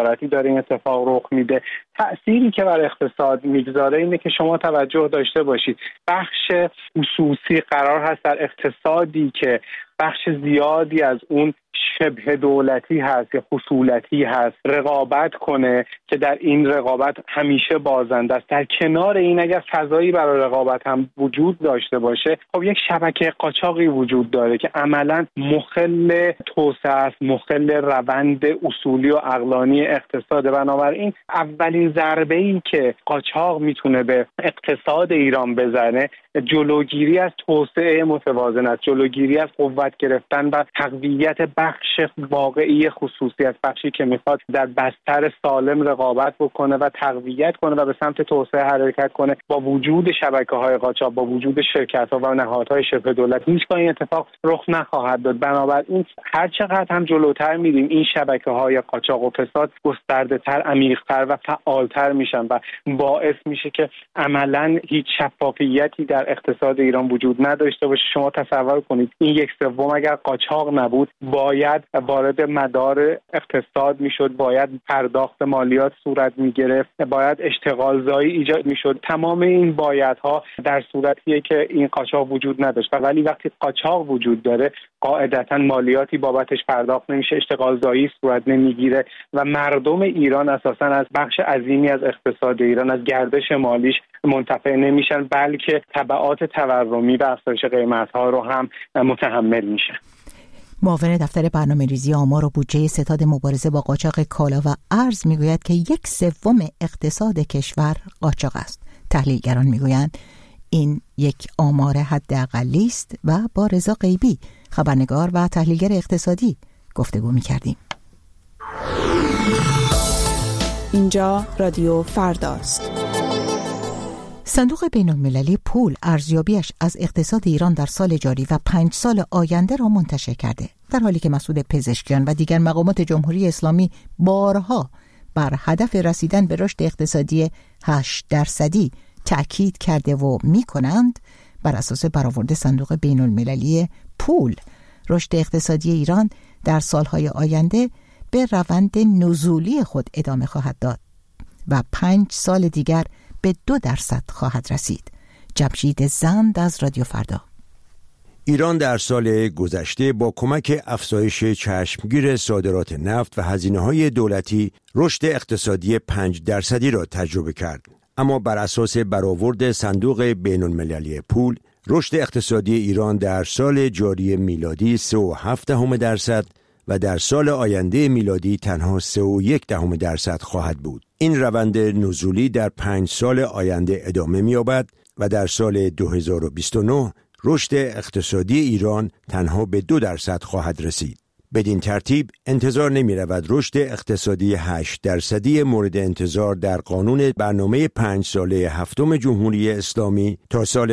داره این اتفاق رخ میده. تأثیری که بر اقتصاد میگذاره اینه که شما توجه داشته باشید بخش خصوصی قرار هست در اقتصادی که بخش زیادی از اون شبه دولتی هست یا خصولتی هست رقابت کنه که در این رقابت همیشه بازنده است. در کنار این اگر فضایی برای رقابت هم وجود داشته باشه، خب یک شبکه قاچاقی وجود داره که عملاً مخل توسعه است، مخل روند اصولی و عقلانی اقتصاد. بنابراین اولین ضربه‌ای که قاچاق میتونه به اقتصاد ایران بزنه جلوگیری از توسعه متوازن است، جلوگیری از قوت گرفتن و تقویت بخش واقعی خصوصی از بخشی که میخواد در بستر سالم رقابت بکنه و تقویت کنه و به سمت توسعه حرکت کنه. با وجود شبکه‌های قاچاق، با وجود شرکت‌ها و نهادهای شبه دولتی هیچگاه این اتفاق رخ نخواهد داد. بنابراین هر چقدر هم جلوتر میریم این شبکه‌های قاچاق و فساد گسترده‌تر، عمیق‌تر و فعالتر میشن و باعث میشه که عملاً هیچ شفافیتی در اقتصاد ایران وجود نداشته باشه. شما تصور کنید این 1/3 اگر قاچاق نبود باید وارد مدار اقتصاد میشد، باید پرداخت مالیات صورت میگرفت، باید اشتغال زایی ایجاد میشد. تمام این بایدها در صورتیه که این قاچاق وجود نداشت. ولی وقتی قاچاق وجود داره قاعدتاً مالیاتی بابتش پرداخت نمیشه، اشتغال زایی صورت نمیگیره و مردم ایران اساساً از بخش عظیمی از اقتصاد ایران، از گردش مالیش منتفع نمیشن، بلکه تبعات تورمی و افزایش قیمت‌ها رو هم متحمل میشن. معاون دفتر برنامه‌ریزی آمار و بودجه ستاد مبارزه با قاچاق کالا و ارز میگوید که 1/3 اقتصاد کشور قاچاق است. تحلیلگران میگویند این یک آمار حداقلی است و با رضا غیبی، خبرنگار و تحلیلگر اقتصادی، گفتگو می‌کردیم. اینجا رادیو فرداست. صندوق بین‌المللی پول ارزیابیش از اقتصاد ایران در سال جاری و 5 سال آینده را منتشر کرده، در حالی که مسئول پزشکیان و دیگر مقامات جمهوری اسلامی بارها بر هدف رسیدن به رشد اقتصادی 8% تأکید کرده و می‌کنند. بر اساس برآورد صندوق بین‌المللی پول، رشد اقتصادی ایران در سالهای آینده به روند نزولی خود ادامه خواهد داد و 5 سال دیگر به 2% خواهد رسید. جمشید زند از رادیو فردا. ایران در سال گذشته با کمک افزایش چشمگیر صادرات نفت و هزینه‌های دولتی رشد اقتصادی 5% را تجربه کرد. اما بر اساس برآورد صندوق بین‌المللی پول، رشد اقتصادی ایران در سال جاری میلادی 3.7% و در سال آینده میلادی تنها 3.1% خواهد بود. این روند نزولی در 5 سال آینده ادامه می‌یابد و در سال 2029 رشد اقتصادی ایران تنها به 2% خواهد رسید. بدین ترتیب انتظار نمی‌رود رشد اقتصادی 8% مورد انتظار در قانون برنامه 5 ساله هفتم جمهوری اسلامی تا سال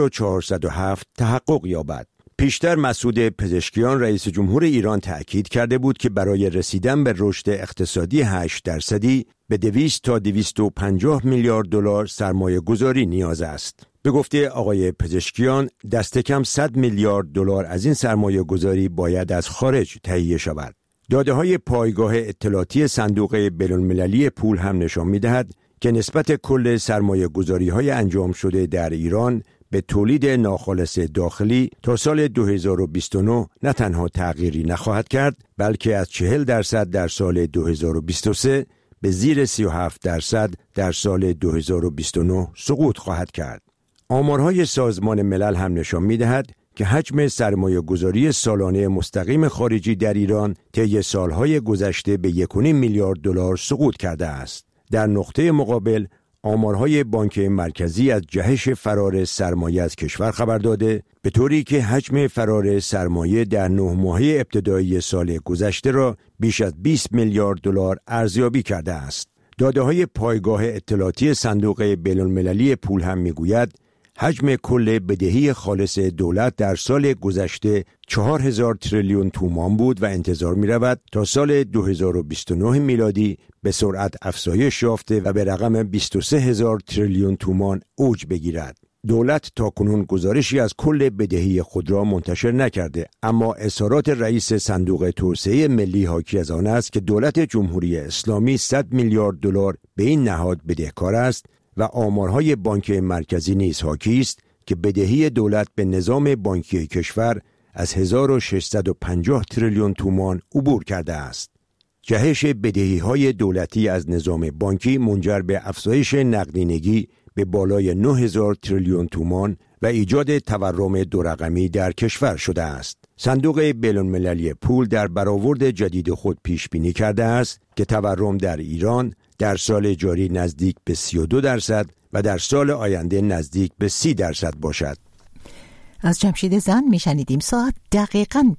1407 تحقق یابد. پیشتر مسعود پزشکیان رئیس جمهور ایران تأکید کرده بود که برای رسیدن به رشد اقتصادی 8% به 200 تا 250 میلیارد دلار سرمایه گذاری نیاز است. به گفته آقای پزشکیان دست کم 100 میلیارد دلار از این سرمایه گذاری باید از خارج تهیه شود. داده‌های پایگاه اطلاعاتی صندوق بین‌المللی پول هم نشان می‌دهد که نسبت کل سرمایه گذاری‌های انجام شده در ایران به تولید ناخالص داخلی تا سال 2029 نه تنها تغییری نخواهد کرد، بلکه از 40% در سال 2023 به زیر 37% در سال 2029 سقوط خواهد کرد. آمارهای سازمان ملل هم نشان می‌دهد که حجم سرمایه‌گذاری سالانه مستقیم خارجی در ایران طی سالهای گذشته به 1.5 میلیارد دلار سقوط کرده است. در نقطه مقابل آمارهای بانک مرکزی از جهش فرار سرمایه از کشور خبر داده، به طوری که حجم فرار سرمایه در 9 ماهه ابتدایی سال گذشته را بیش از 20 میلیارد دلار ارزیابی کرده است. داده‌های پایگاه اطلاعاتی صندوق بین‌المللی پول هم می‌گوید حجم کل بدهی خالص دولت در سال گذشته 4000 تریلیون تومان بود و انتظار می‌رود تا سال 2029 میلادی به سرعت افزایش یافته و به رقم 23000 تریلیون تومان اوج بگیرد. دولت تاکنون گزارشی از کل بدهی خود را منتشر نکرده، اما اظهارات رئیس صندوق توسعه ملی حاکی از آن است که دولت جمهوری اسلامی 100 میلیارد دلار به این نهاد بدهکار است و آمارهای بانک مرکزی نیز حاکی است که بدهی دولت به نظام بانکی کشور از 1650 تریلیون تومان عبور کرده است. جهش بدهی‌های دولتی از نظام بانکی منجر به افزایش نقدینگی به بالای 9000 تریلیون تومان و ایجاد تورم دو رقمی در کشور شده است. صندوق بین‌المللی پول در برآورد جدید خود پیش بینی کرده است که تورم در ایران در سال جاری نزدیک به 32% و در سال آینده نزدیک به 30% باشد. از جمشید زن میشنیدیم. ساعت دقیقاً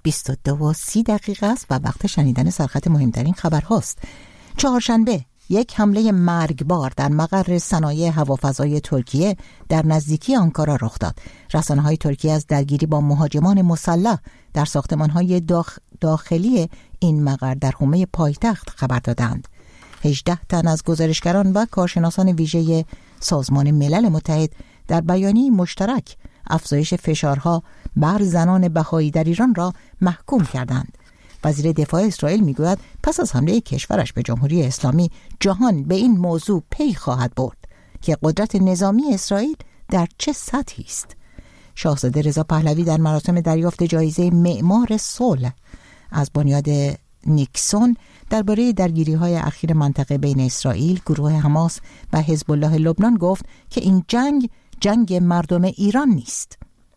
22:30 است و وقت شنیدن سرخط مهمترین خبرهاست. چهارشنبه یک حمله مرگبار در مقر صنایع هوافضای ترکیه در نزدیکی آنکارا رخ داد. رسانه‌های ترکیه از درگیری با مهاجمان مسلح در ساختمان‌های داخلی این مقر در حومه پایتخت خبر دادند. 18 تن از گزارشگران و کارشناسان ویژه سازمان ملل متحد در بیانیه مشترک افزایش فشارها بر زنان بهایی در ایران را محکوم کردند. وزیر دفاع اسرائیل میگوید پس از حمله کشورش به جمهوری اسلامی جهان به این موضوع پی خواهد برد که قدرت نظامی اسرائیل در چه سطحی است. شاهزاده رضا پهلوی در مراسم دریافت جایزه معمار صلح از بنیاد نیکسون درباره درگیری‌های اخیر منطقه بین اسرائیل، گروه حماس و حزب الله لبنان گفت که این جنگ مردم ایران نیست.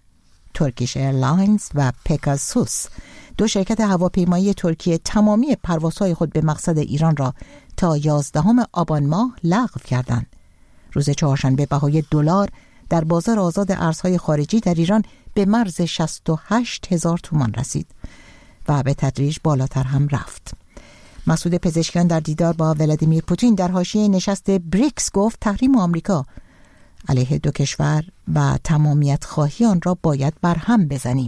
ترکیش ایرلاینز و پگاسوس، دو شرکت هواپیمایی ترکیه، تمامی پروازهای خود به مقصد ایران را تا 11 آبان ماه لغو کردند. روز چهارشنبه بهای دلار در بازار آزاد ارزهای خارجی در ایران به مرز 68,000 تومان رسید و به تدریج بالاتر هم رفت. مسعود پزشکیان در دیدار با ولادیمیر پوتین در حاشیه نشست بریکس گفت تحریم آمریکا علیه دو کشور و تمامیت خواهی آن را باید برهم بزنیم.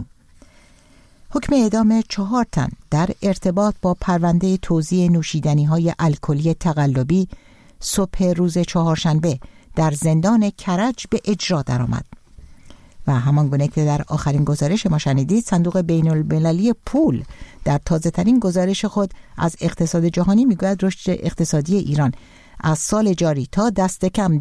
حکم اعدام 4 تن در ارتباط با پرونده توزیع نوشیدنی‌های الکلی تقلبی صبح روز چهارشنبه در زندان کرج به اجرا درآمد. و همانگونه که در آخرین گزارش ما شنیدید، صندوق بین‌المللی پول در تازه‌ترین گزارش خود از اقتصاد جهانی میگوید رشد اقتصادی ایران از سال جاری تا دست کم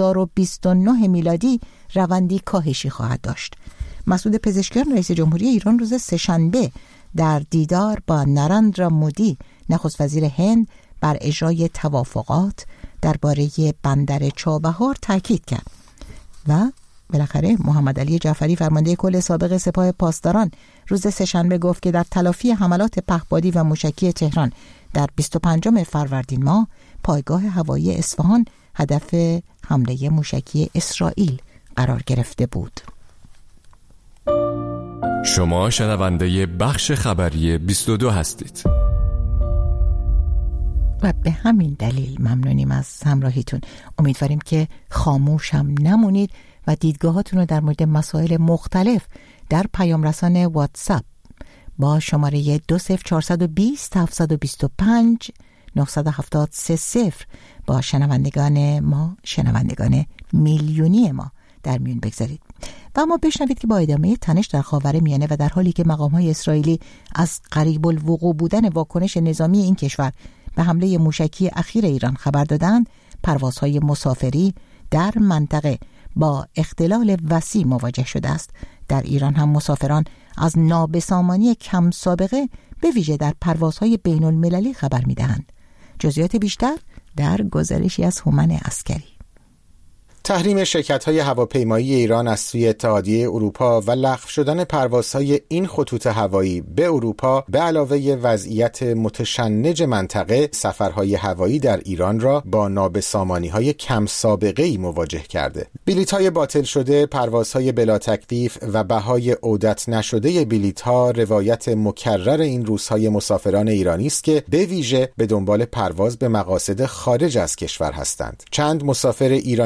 2029 میلادی روندی کاهشی خواهد داشت. مسعود پزشکیان رئیس جمهوری ایران روز سه‌شنبه در دیدار با نرندرا مودی نخست وزیر هند بر اجرای توافقات درباره بندر چابهار تاکید کرد و بالاخره محمد علی جعفری فرمانده کل سابق سپاه پاسداران روز سه‌شنبه گفت که در تلافی حملات پهپادی و موشکی تهران در 25 فروردین ماه پایگاه هوایی اصفهان هدف حمله موشکی اسرائیل قرار گرفته بود. شما شنونده بخش خبری 22 هستید. و به همین دلیل ممنونیم از همراهیتون. امیدواریم که خاموش هم نمونید و دیدگاهاتون رو در مورد مسائل مختلف در پیام رسان واتساپ با شماره 20420 725 970 با شنوندگان میلیونی ما در میون بگذارید. و اما بشنوید که با ادامه تنش در خاورمیانه و در حالی که مقام‌های اسرائیلی از قریب الوقوع بودن واکنش نظامی این کشور به حمله موشکی اخیر ایران خبر دادند، پروازهای مسافری در منطقه با اختلال وسیع مواجه شده است. در ایران هم مسافران از نابسامانی کم سابقه به ویژه در پروازهای بین المللی خبر می‌دهند. جزئیات بیشتر در گزارشی از هومن عسکری. تحریم شرکت‌های هواپیمایی ایران از سوی اتحادیه اروپا و لغو شدن پروازهای این خطوط هوایی به اروپا به علاوه وضعیت متشنج منطقه، سفرهای هوایی در ایران را با نابسامانی‌های کم سابقه‌ای مواجه کرده. بلیط‌های باطل شده، پروازهای بلا تکلیف و بهای عودت نشده بلیط‌ها روایت مکرر این روزهای مسافران ایرانی است که به ویژه به دنبال پرواز به مقاصد خارج از کشور هستند. چند مسافر ایرانی پرواز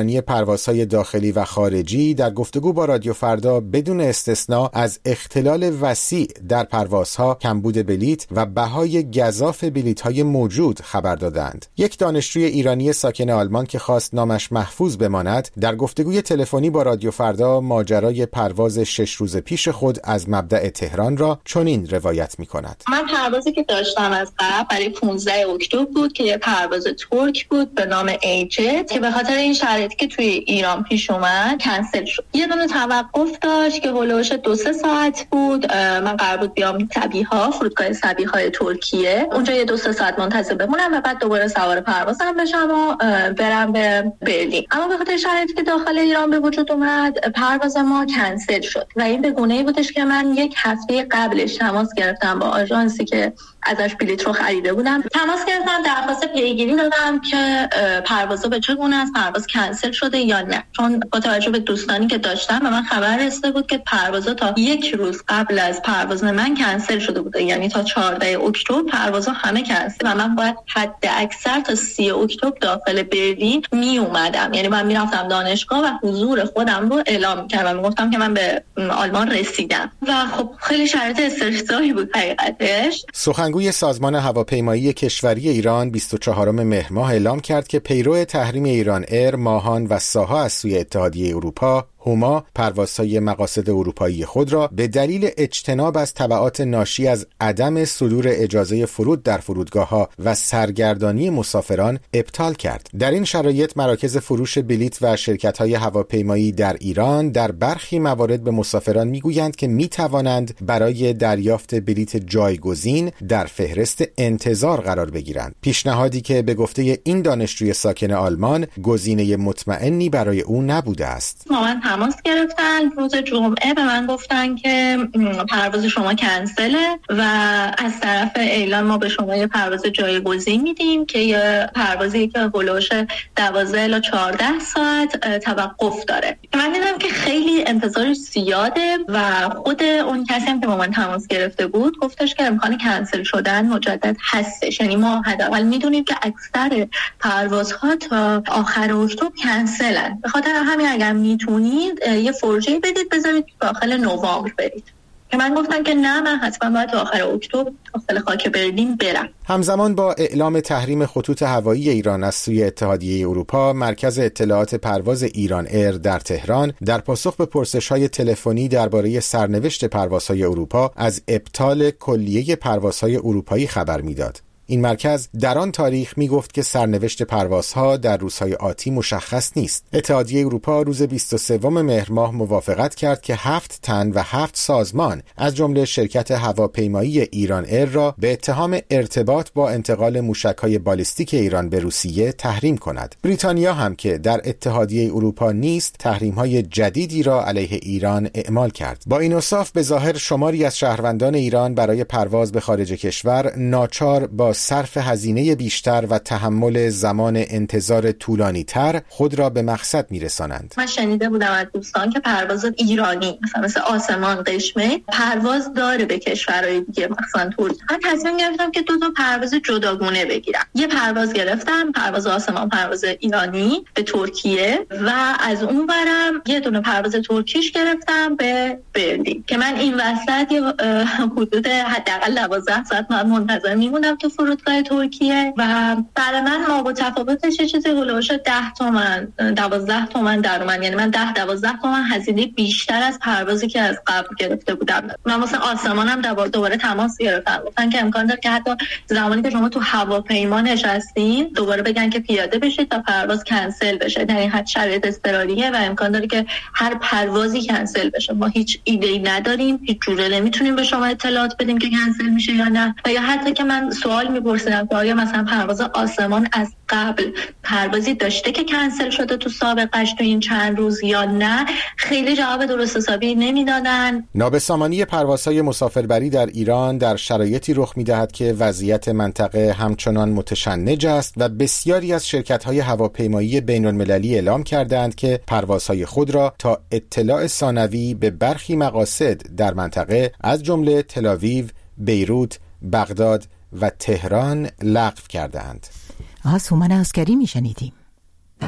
پروازهای داخلی و خارجی در گفتگو با رادیو فردا بدون استثناء از اختلال وسیع در پروازها، کمبود بلیت و بهای گزاف بلیت‌های موجود خبر دادند. یک دانشجوی ایرانی ساکن آلمان که خواست نامش محفوظ بماند، در گفتگوی تلفنی با رادیو فردا ماجرای پرواز 6 روز پیش خود از مبدأ تهران را چنین روایت می‌کند. من پروازی که داشتم از قبل برای 15 اکتبر بود که یه پرواز ترک بود به نام ایجت که به خاطر این شرایطی که توی ایران پیش اومد کنسل شد. یه دونه توقف داشت که هولوش 2-3 ساعت بود. من قرار بود بیام سبیها، فرودگاه سبیهای ترکیه، اونجا یه 2-3 ساعت منتظر بمونم و بعد دوباره سوار پروازم بشم و برم به برلین. اما به خاطر شرایطی که داخل ایران به وجود اومد پرواز ما کنسل شد و این به گونه‌ای بودش که من یک هفته قبلش تماس گرفتم با آژانسی که ازش بلیط رو خریده بودم. تماس گرفتم، درخواست پیگیری دادم که پروازا به چه گونه است، پرواز کنسل شده یا نه، چون با توجه به دوستانی که داشتم به من خبر رسیده بود که پروازا تا 1 روز قبل از پرواز من کنسل شده بوده، یعنی تا 14 اکتبر پروازا همه کنسل و من باید حد اکثر تا 30 اکتبر داخل برلین می اومدم، یعنی من میرفتم دانشگاه و حضور خودم رو اعلام می‌کردم، میگفتم که من به آلمان رسیدم و خب خیلی شرایط استرسایی بود حقیقتش. سخنگوی سازمان هواپیمایی کشوری ایران 24 مهر ماه اعلام کرد که پیرو تحریم ایران ایر، ماهان و ساها از سوی اتحادیه اروپا هما پروازهای مقاصد اروپایی خود را به دلیل اجتناب از تبعات ناشی از عدم صدور اجازه فرود در فرودگاه‌ها و سرگردانی مسافران ابطال کرد. در این شرایط مراکز فروش بلیط و شرکت‌های هواپیمایی در ایران در برخی موارد به مسافران می‌گویند که می‌توانند برای دریافت بلیط جایگزین در فهرست انتظار قرار بگیرند. پیشنهادی که به گفته این دانشجوی ساکن آلمان گزینه مطمئنی برای او نبوده است. تماس گرفتن روز جمعه به من گفتن که پرواز شما کنسله و از طرف اعلان ما به شما یه پرواز جایگزین میدیم که یه پروازی که هولوش 12 الی 14 ساعت توقف داره. من دیدم که خیلی انتظارش زیاده و خود اون کسی هم که با من تماس گرفته بود گفتش که امکان کنسل شدن مجدد هستش، یعنی ما حداقل میدونیم که اکثر پروازها تا آخر اکتبر کنسلن، به خاطر همین اگر میتونید یه فرجه بدید بذارید داخل نوامبر برید. که من گفتم که نه، من حتما باید آخر اکتبر داخل خاک برلین برم. همزمان با اعلام تحریم خطوط هوایی ایران از سوی اتحادیه اروپا، مرکز اطلاعات پرواز ایران ایر در تهران در پاسخ به پرسش‌های تلفنی درباره سرنوشت پروازهای اروپا از ابطال کلیه پروازهای اروپایی خبر می‌داد. این مرکز در آن تاریخ می گفت که سرنوشت پروازها در روزهای آتی مشخص نیست. اتحادیه اروپا روز 23 مهر ماه موافقت کرد که 7 تن و 7 سازمان از جمله شرکت هواپیمایی ایران ایر را به اتهام ارتباط با انتقال موشک‌های بالستیک ایران به روسیه تحریم کند. بریتانیا هم که در اتحادیه اروپا نیست، تحریم‌های جدیدی را علیه ایران اعمال کرد. با این اوصاف به ظاهر شماری از شهروندان ایران برای پرواز به خارج کشور ناچار با صرف هزینه بیشتر و تحمل زمان انتظار طولانی تر خود را به مقصد میرسانند. من شنیده بودم از دوستان که پرواز ایرانی مثل آسمان قشمه پرواز داره به کشورهای دیگه، مثلا ترکیه. من تصمیم گرفتم که 2 پرواز جداگونه بگیرم. یه پرواز گرفتم، پرواز آسمان، پرواز ایرانی به ترکیه و از اون برم یه دونه پرواز ترکیش گرفتم به برلین که من این وسط حدود حداقل 12 ساعت منتظر میمونم تو فرودگاه ترکیه و برای من ما با تفاوتش چیزی هولوش 10 تومن 12 تومن در اومد، یعنی من 10-12 تومن هزینه بیشتر از پروازی که از قبل گرفته بودم. من واسه آسمانم دوباره تماس گرفتم، گفتن که امکان داره که حتی زمانی که شما تو هواپیما نشستین دوباره بگن که پیاده بشید تا پرواز کنسل بشه، در این حد شرایط اضطراریه و امکان داره که هر پروازی کنسل بشه. ما هیچ ایده‌ای نداریم، هیچ جوره نمیتونیم به شما اطلاعات بدیم که کنسل میشه یا نه. و یا حتی که من سوال می‌پرسیدم که آیا مثلا پرواز آسمان از قبل پروازی داشته که کنسل شده تو سابقش تو این چند روز یا نه، خیلی جواب درست حسابی نمیدادن. نابسامانی پروازهای مسافربری در ایران در شرایطی رخ می‌دهد که وضعیت منطقه همچنان متشنج است و بسیاری از شرکت‌های هواپیمایی بین‌المللی اعلام کردند که پروازهای خود را تا اطلاع ثانوی به برخی مقاصد در منطقه از جمله تل‌آویو، بیروت، بغداد و تهران لغو کردند. هومن عسکری میشنیدیم.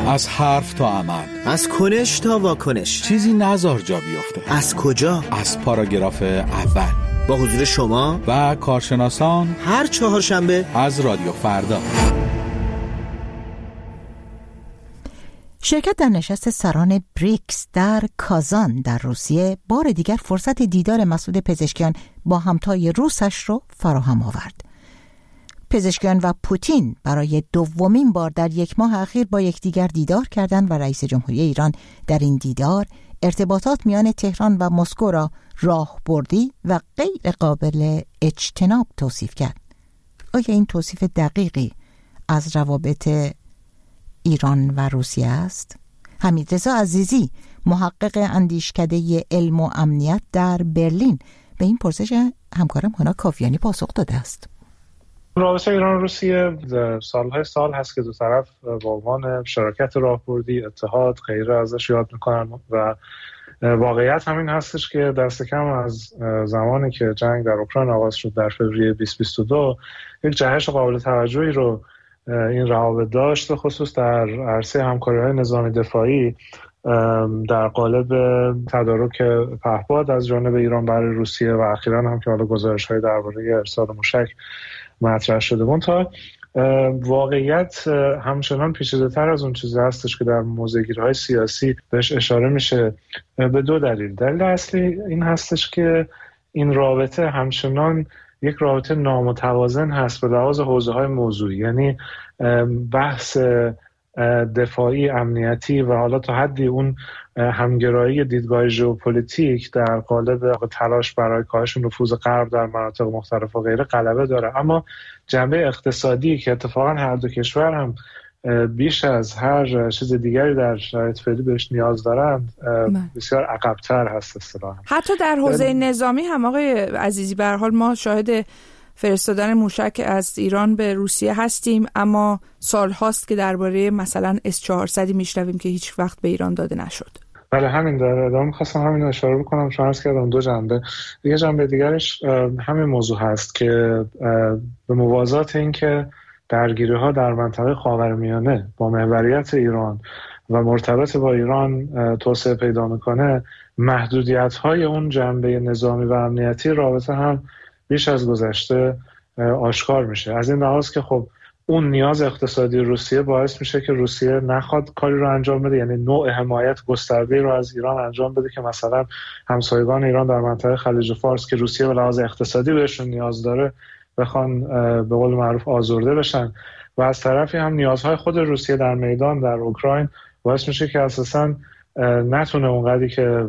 از حرف تا عمل، از کنش تا واکنش، چیزی نزار جا بیفته. از کجا؟ از پاراگراف اول، با حضور شما و کارشناسان، هر چهارشنبه از رادیو فردا. شرکت در نشست سران بریکس در کازان در روسیه بار دیگر فرصت دیدار مسعود پزشکیان با همتای روسش رو فراهم آورد. پزشکیان و پوتین برای دومین بار در یک ماه اخیر با یکدیگر دیدار کردند و رئیس جمهوری ایران در این دیدار ارتباطات میان تهران و مسکو را راهبردی و غیر قابل اجتناب توصیف کرد. آیا این توصیف دقیقی از روابط ایران و روسیه است؟ حمیدرضا عزیزی، محقق اندیشکده علم و امنیت در برلین، به این پرسش همکارم هانا کافیانی پاسخ داده است. رابطه ایران و روسیه سالهای سال هست که دو طرف با عنوان شراکت راهبردی، اتحاد، غیره ازش یاد میکنن و واقعیت همین هستش که دست کم از زمانی که جنگ در اوکراین آغاز شد در فوریه 2022 یک جهش قابل توجهی رو این روابط داشت، خصوص در عرصه همکاری‌های نظامی دفاعی در قالب تدارک پهپاد از جانب ایران برای روسیه و اخیراً هم که حالا گزارش‌های درباره ارسال موشک مطرح شده. منتها واقعیت همچنان پیچیده‌تر از اون چیزی هستش که در موضع‌گیری‌های سیاسی بهش اشاره میشه به دو دلیل. دلیل اصلی این هستش که این رابطه همچنان یک رابطه نامتوازن هست به لحاظ حوزه‌های موضوعی، یعنی بحث دفاعی، امنیتی و حالا تا حدی اون همگرایی دیدگاه ژئوپلیتیک در قالب تلاش برای کاهش نفوذ غرب در مناطق مختلف و غیره غلبه داره، اما جنبه اقتصادی که اتفاقا هر دو کشور هم بیش از هر چیز دیگری در شرایط فعلی بهش نیاز دارند بسیار عقب‌تر هست اصطلاحاً. حتی در حوزه نظامی هم آقای عزیزی به هر حال ما شاهد فرستادن موشک از ایران به روسیه هستیم، اما سال هاست که درباره مثلا S-400 میشنویم که هیچ وقت به ایران داده نشد. بله همین داره. ادامه خواستم همین رو اشاره بکنم، چون عرض کردم دو جنبه. یه جنبه دیگرش همین موضوع هست که به موازات این که درگیری‌ها در منطقه خاورمیانه با محوریت ایران و مرتبط با ایران توسعه پیدا میکنه، محدودیت‌های اون جنبه نظامی و امنیتی رابطه هم بیش از گذشته آشکار میشه. از این لحاظ که خب اون نیاز اقتصادی روسیه باعث میشه که روسیه نخواد کاری رو انجام بده، یعنی نوع حمایت گسترده‌ای رو از ایران انجام بده که مثلا همسایگان ایران در منطقه خلیج فارس که روسیه به لحاظ اقتصادی بهشون نیاز داره بخوان به قول معروف آزرده بشن، و از طرفی هم نیازهای خود روسیه در میدان در اوکراین باعث میشه که اساساً نتونه اونقدری که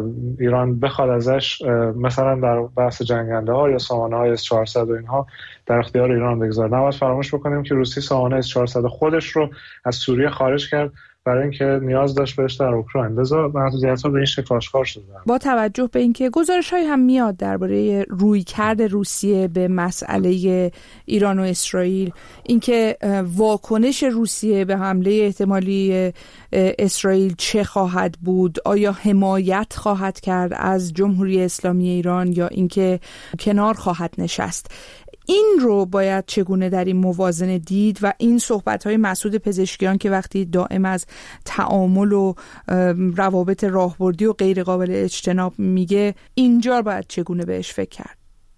ایران بخواد ازش مثلا در بحث جنگنده ها یا سامانه های S-400 و اینها در اختیار ایران بگذاره. نباید فراموش بکنیم که روسیه سامانه S-400 خودش رو از سوریه خارج کرد برای اینکه نیاز داشت بهش در اوکراین، لذا محدودیت‌ها به این شکل آشکار شده. با توجه به اینکه گزارش‌های هم میاد درباره رویکرد روسیه به مسئله ایران و اسرائیل، اینکه واکنش روسیه به حمله احتمالی اسرائیل چه خواهد بود، آیا حمایت خواهد کرد از جمهوری اسلامی ایران یا اینکه کنار خواهد نشست، این رو باید چگونه در این موازنه دید و این صحبت‌های مسعود پزشکیان که وقتی دائم از تعامل و روابط راهبردی و غیر قابل اجتناب میگه، اینجا باید چگونه بهش فکر کرد؟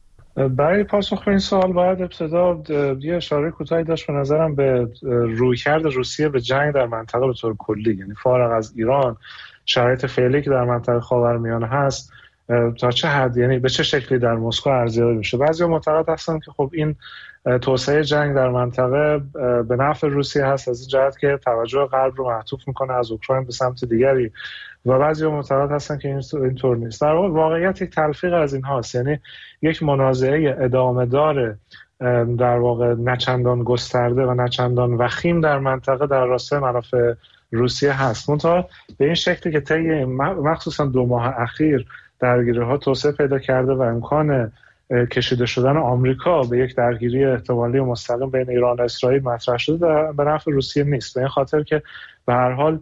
برای پاسخ به این سوال باید ابتدا یه اشاره کوتاهی داشت به نظرم به رویکرد روسیه به جنگ در منطقه به طور کلی، یعنی فارغ از ایران شرایط فعلی که در منطقه خاورمیانه هست تا چه حد، یعنی به چه شکلی در مسکو ارزیابی میشه. بعضی معتقد هستن که خب این توسعه جنگ در منطقه به نفع روسیه هست از این جهت که توجه غرب رو معطوف میکنه از اوکراین به سمت دیگری، و بعضی معتقد هستن که اینطور نیست. در واقعیت یک تلفیق از این هاست، یعنی یک منازعه ادامه داره در واقع نچندان گسترده و نچندان وخیم در منطقه در راستای منافع روسیه هست، منتها به این شکلی که طی مخصوصا 2 ماه اخیر درگیری‌ها توسعه پیدا کرده و امکان کشیده شدن آمریکا به یک درگیری احتمالی و مستقیم بین ایران و اسرائیل مطرح شده به نفع روسیه نیست، به این خاطر که به هر حال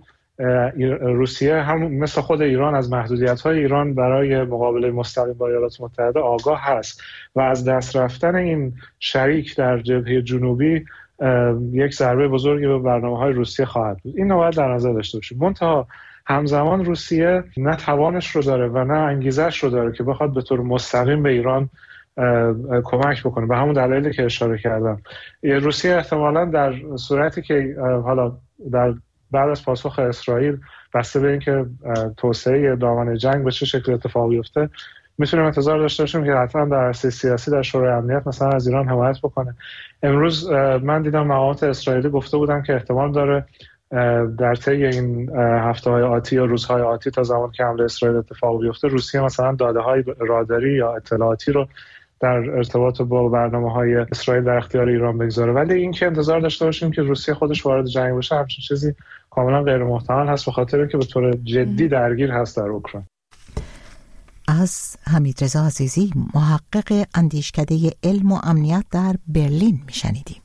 روسیه هم مثل خود ایران از محدودیت‌های ایران برای مقابله مستقیم با ایالات متحده آگاه هست و از دست رفتن این شریک در جبهه جنوبی یک ضربه بزرگی به برنامه‌های روسیه خواهد بود. این نباید در نظر داشته باشیم. منتها همزمان روسیه نه توانش رو داره و نه انگیزش رو داره که بخواد به طور مستقیم به ایران کمک بکنه، به همون دلایلی که اشاره کردم. روسیه احتمالاً در صورتی که حالا در بعد از پاسخ اسرائیل بسته به اینکه توسعه دامنه جنگ به چه شکل اتفاق بیفته، میتونیم انتظار داشته باشیم که حتما در عرصه سیاسی در شورای امنیت مثلا از ایران حمایت بکنه. امروز من دیدم مقامات اسرائیلی گفته بودن که احتمال داره در طی این هفته‌های آتی یا روزهای آتی تا زمان که حمله اسرائیل اتفاق بیفته، روسیه مثلا داده‌های راداری یا اطلاعاتی رو در ارتباط با برنامه‌های اسرائیل در اختیار ایران بگذاره. ولی این که انتظار داشته باشیم که روسیه خودش وارد جنگ بشه، همچین چیزی کاملا غیر محتمل هست، به خاطر اینکه به طور جدی درگیر هست در اوکراین. از حمیدرضا عزیزی، محقق اندیشکده علم و امنیت در برلین میشنیدیم.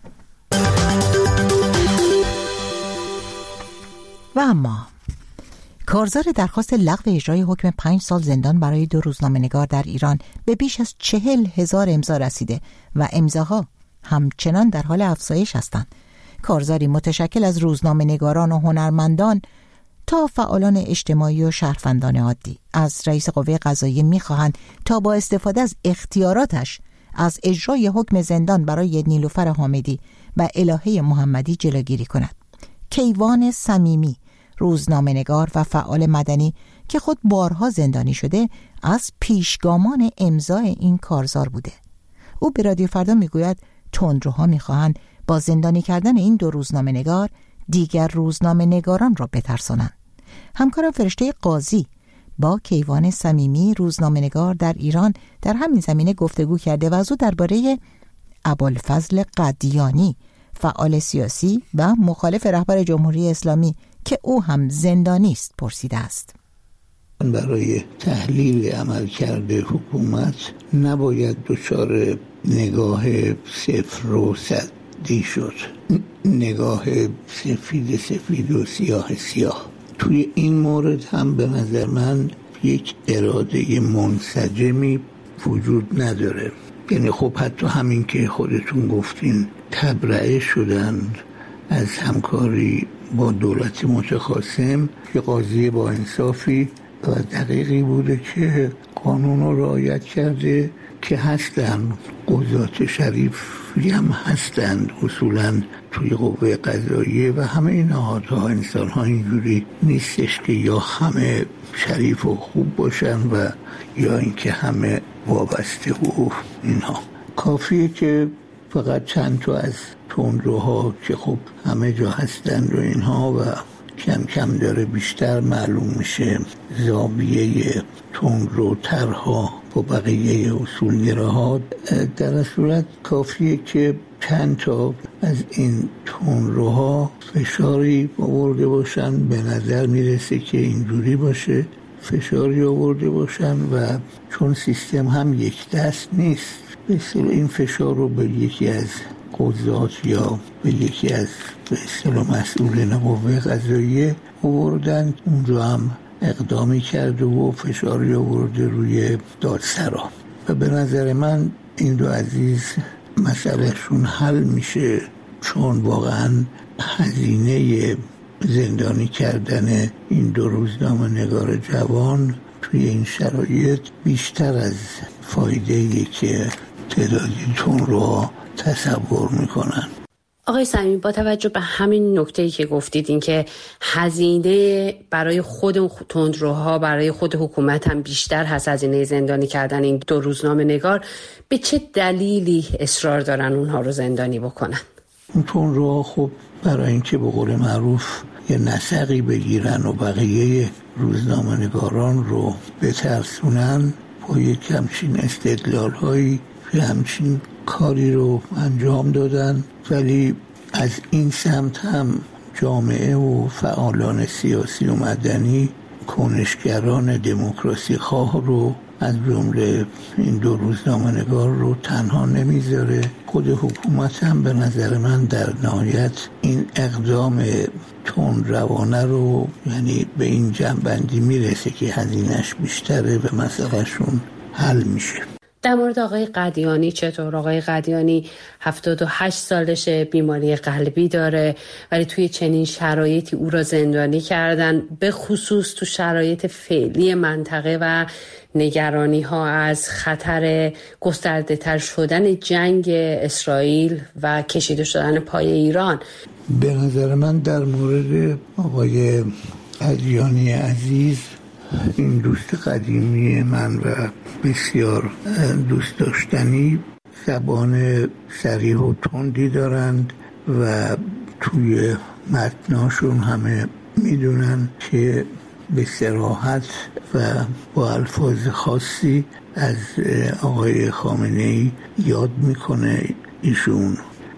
و اما کارزار درخواست لغو اجرای حکم 5 سال زندان برای 2 روزنامه‌نگار در ایران به بیش از 40,000 امضا رسیده و امضاها همچنان در حال افزایش هستند. کارزاری متشکل از روزنامه‌نگاران و هنرمندان تا فعالان اجتماعی و شهروندان عادی از رئیس قوه قضاییه می‌خواهند تا با استفاده از اختیاراتش از اجرای حکم زندان برای نیلوفر حامدی و الهه محمدی جلوگیری کند. کیوان صمیمی، روزنامه‌نگار و فعال مدنی که خود بارها زندانی شده، از پیشگامان امضای این کارزار بوده. او به رادیو فردا میگوید تندروها میخواهند با زندانی کردن این 2 روزنامه‌نگار دیگر روزنامه‌نگاران را بترسانند. همکارم فرشته قاضی با کیوان صمیمی، روزنامه‌نگار در ایران، در همین زمینه گفتگو کرده و از او درباره ابوالفضل قدیانی، فعال سیاسی و مخالف رهبر جمهوری اسلامی که او هم زندانی است، پرسیده است. برای تحلیل عملکرد حکومت نباید دچار نگاه صفر و صدی شد، نگاه سفید و سیاه. توی این مورد هم به نظر من یک اراده منسجمی وجود نداره. یعنی خب حتی همین که خودتون گفتین تبرئه شدن از همکاری با دولت متخاصم، که قاضی با انصافی و دقیقی بوده که قانون رو رعایت کرده، که هستن قضات شریفی هم هستند اصولا توی قوه قضاییه و همه نهادها انسان ها اینجوری نیستش که یا همه شریف و خوب باشن و یا اینکه همه وابسته و اینها. کافیه که فقط چند تا از تندروها که خب همه جا هستند و اینها و کم کم داره بیشتر معلوم میشه زاویه تندروترها و بقیه اصولگراها، در صورت کافیه که چند تا از این تندروها فشاری آورده باشن، به نظر میرسه که اینجوری باشه، فشاری آورده باشن و چون سیستم هم یک دست نیست، مثل این فشار رو به یکی از قضات یا به یکی از به اصطلاح مسئولین قوه قضاییه آوردن، اونجا هم اقدامی کرده و فشاری آورده روی دادسرا و به نظر من این 2 عزیز مسئلهشون حل میشه، چون واقعا هزینه زندانی کردن این 2 روزنامه‌نگار جوان توی این شرایط بیشتر از فایده‌ای که تعدادی رو تصور میکنن. آقای صمیمی، با توجه به همین نکته‌ای که گفتید، این که هزینه برای خود تندروها، برای خود حکومت هم بیشتر هست هزینه زندانی کردن این 2 روزنامه‌نگار، به چه دلیلی اصرار دارن اونها رو زندانی بکنن؟ اون تندروها خب برای اینکه به قول معروف یه نسقی بگیرن و بقیه روزنامه‌نگاران رو بترسونن، با یک همچین استدلال‌هایی که همچین کاری رو انجام دادن. ولی از این سمت هم جامعه و فعالان سیاسی و مدنی کنشگران دموکراسی خواه رو از جمله این 2 روزنامه‌نگار رو تنها نمیذاره. خود حکومت هم به نظر من در نهایت این اقدام تندروانه رو یعنی به این جنبندی میرسه که هزینه‌اش بیشتره و مسئلهشون حل میشه. در مورد آقای قدیانی چطور؟ آقای قدیانی 78 سالشه، بیماری قلبی داره، ولی توی چنین شرایطی او را زندانی کردن، به خصوص تو شرایط فعلی منطقه و نگرانی ها از خطر گسترده تر شدن جنگ اسرائیل و کشیده شدن پای ایران. به نظر من در مورد آقای قدیانی عزیز، این دوست قدیمی من و بسیار دوست داشتنی، زبان صریح و تندی دارند و توی متناشون همه میدونن که به صراحت و با الفاظ خاصی از آقای خامنه‌ای یاد میکنه ایشون.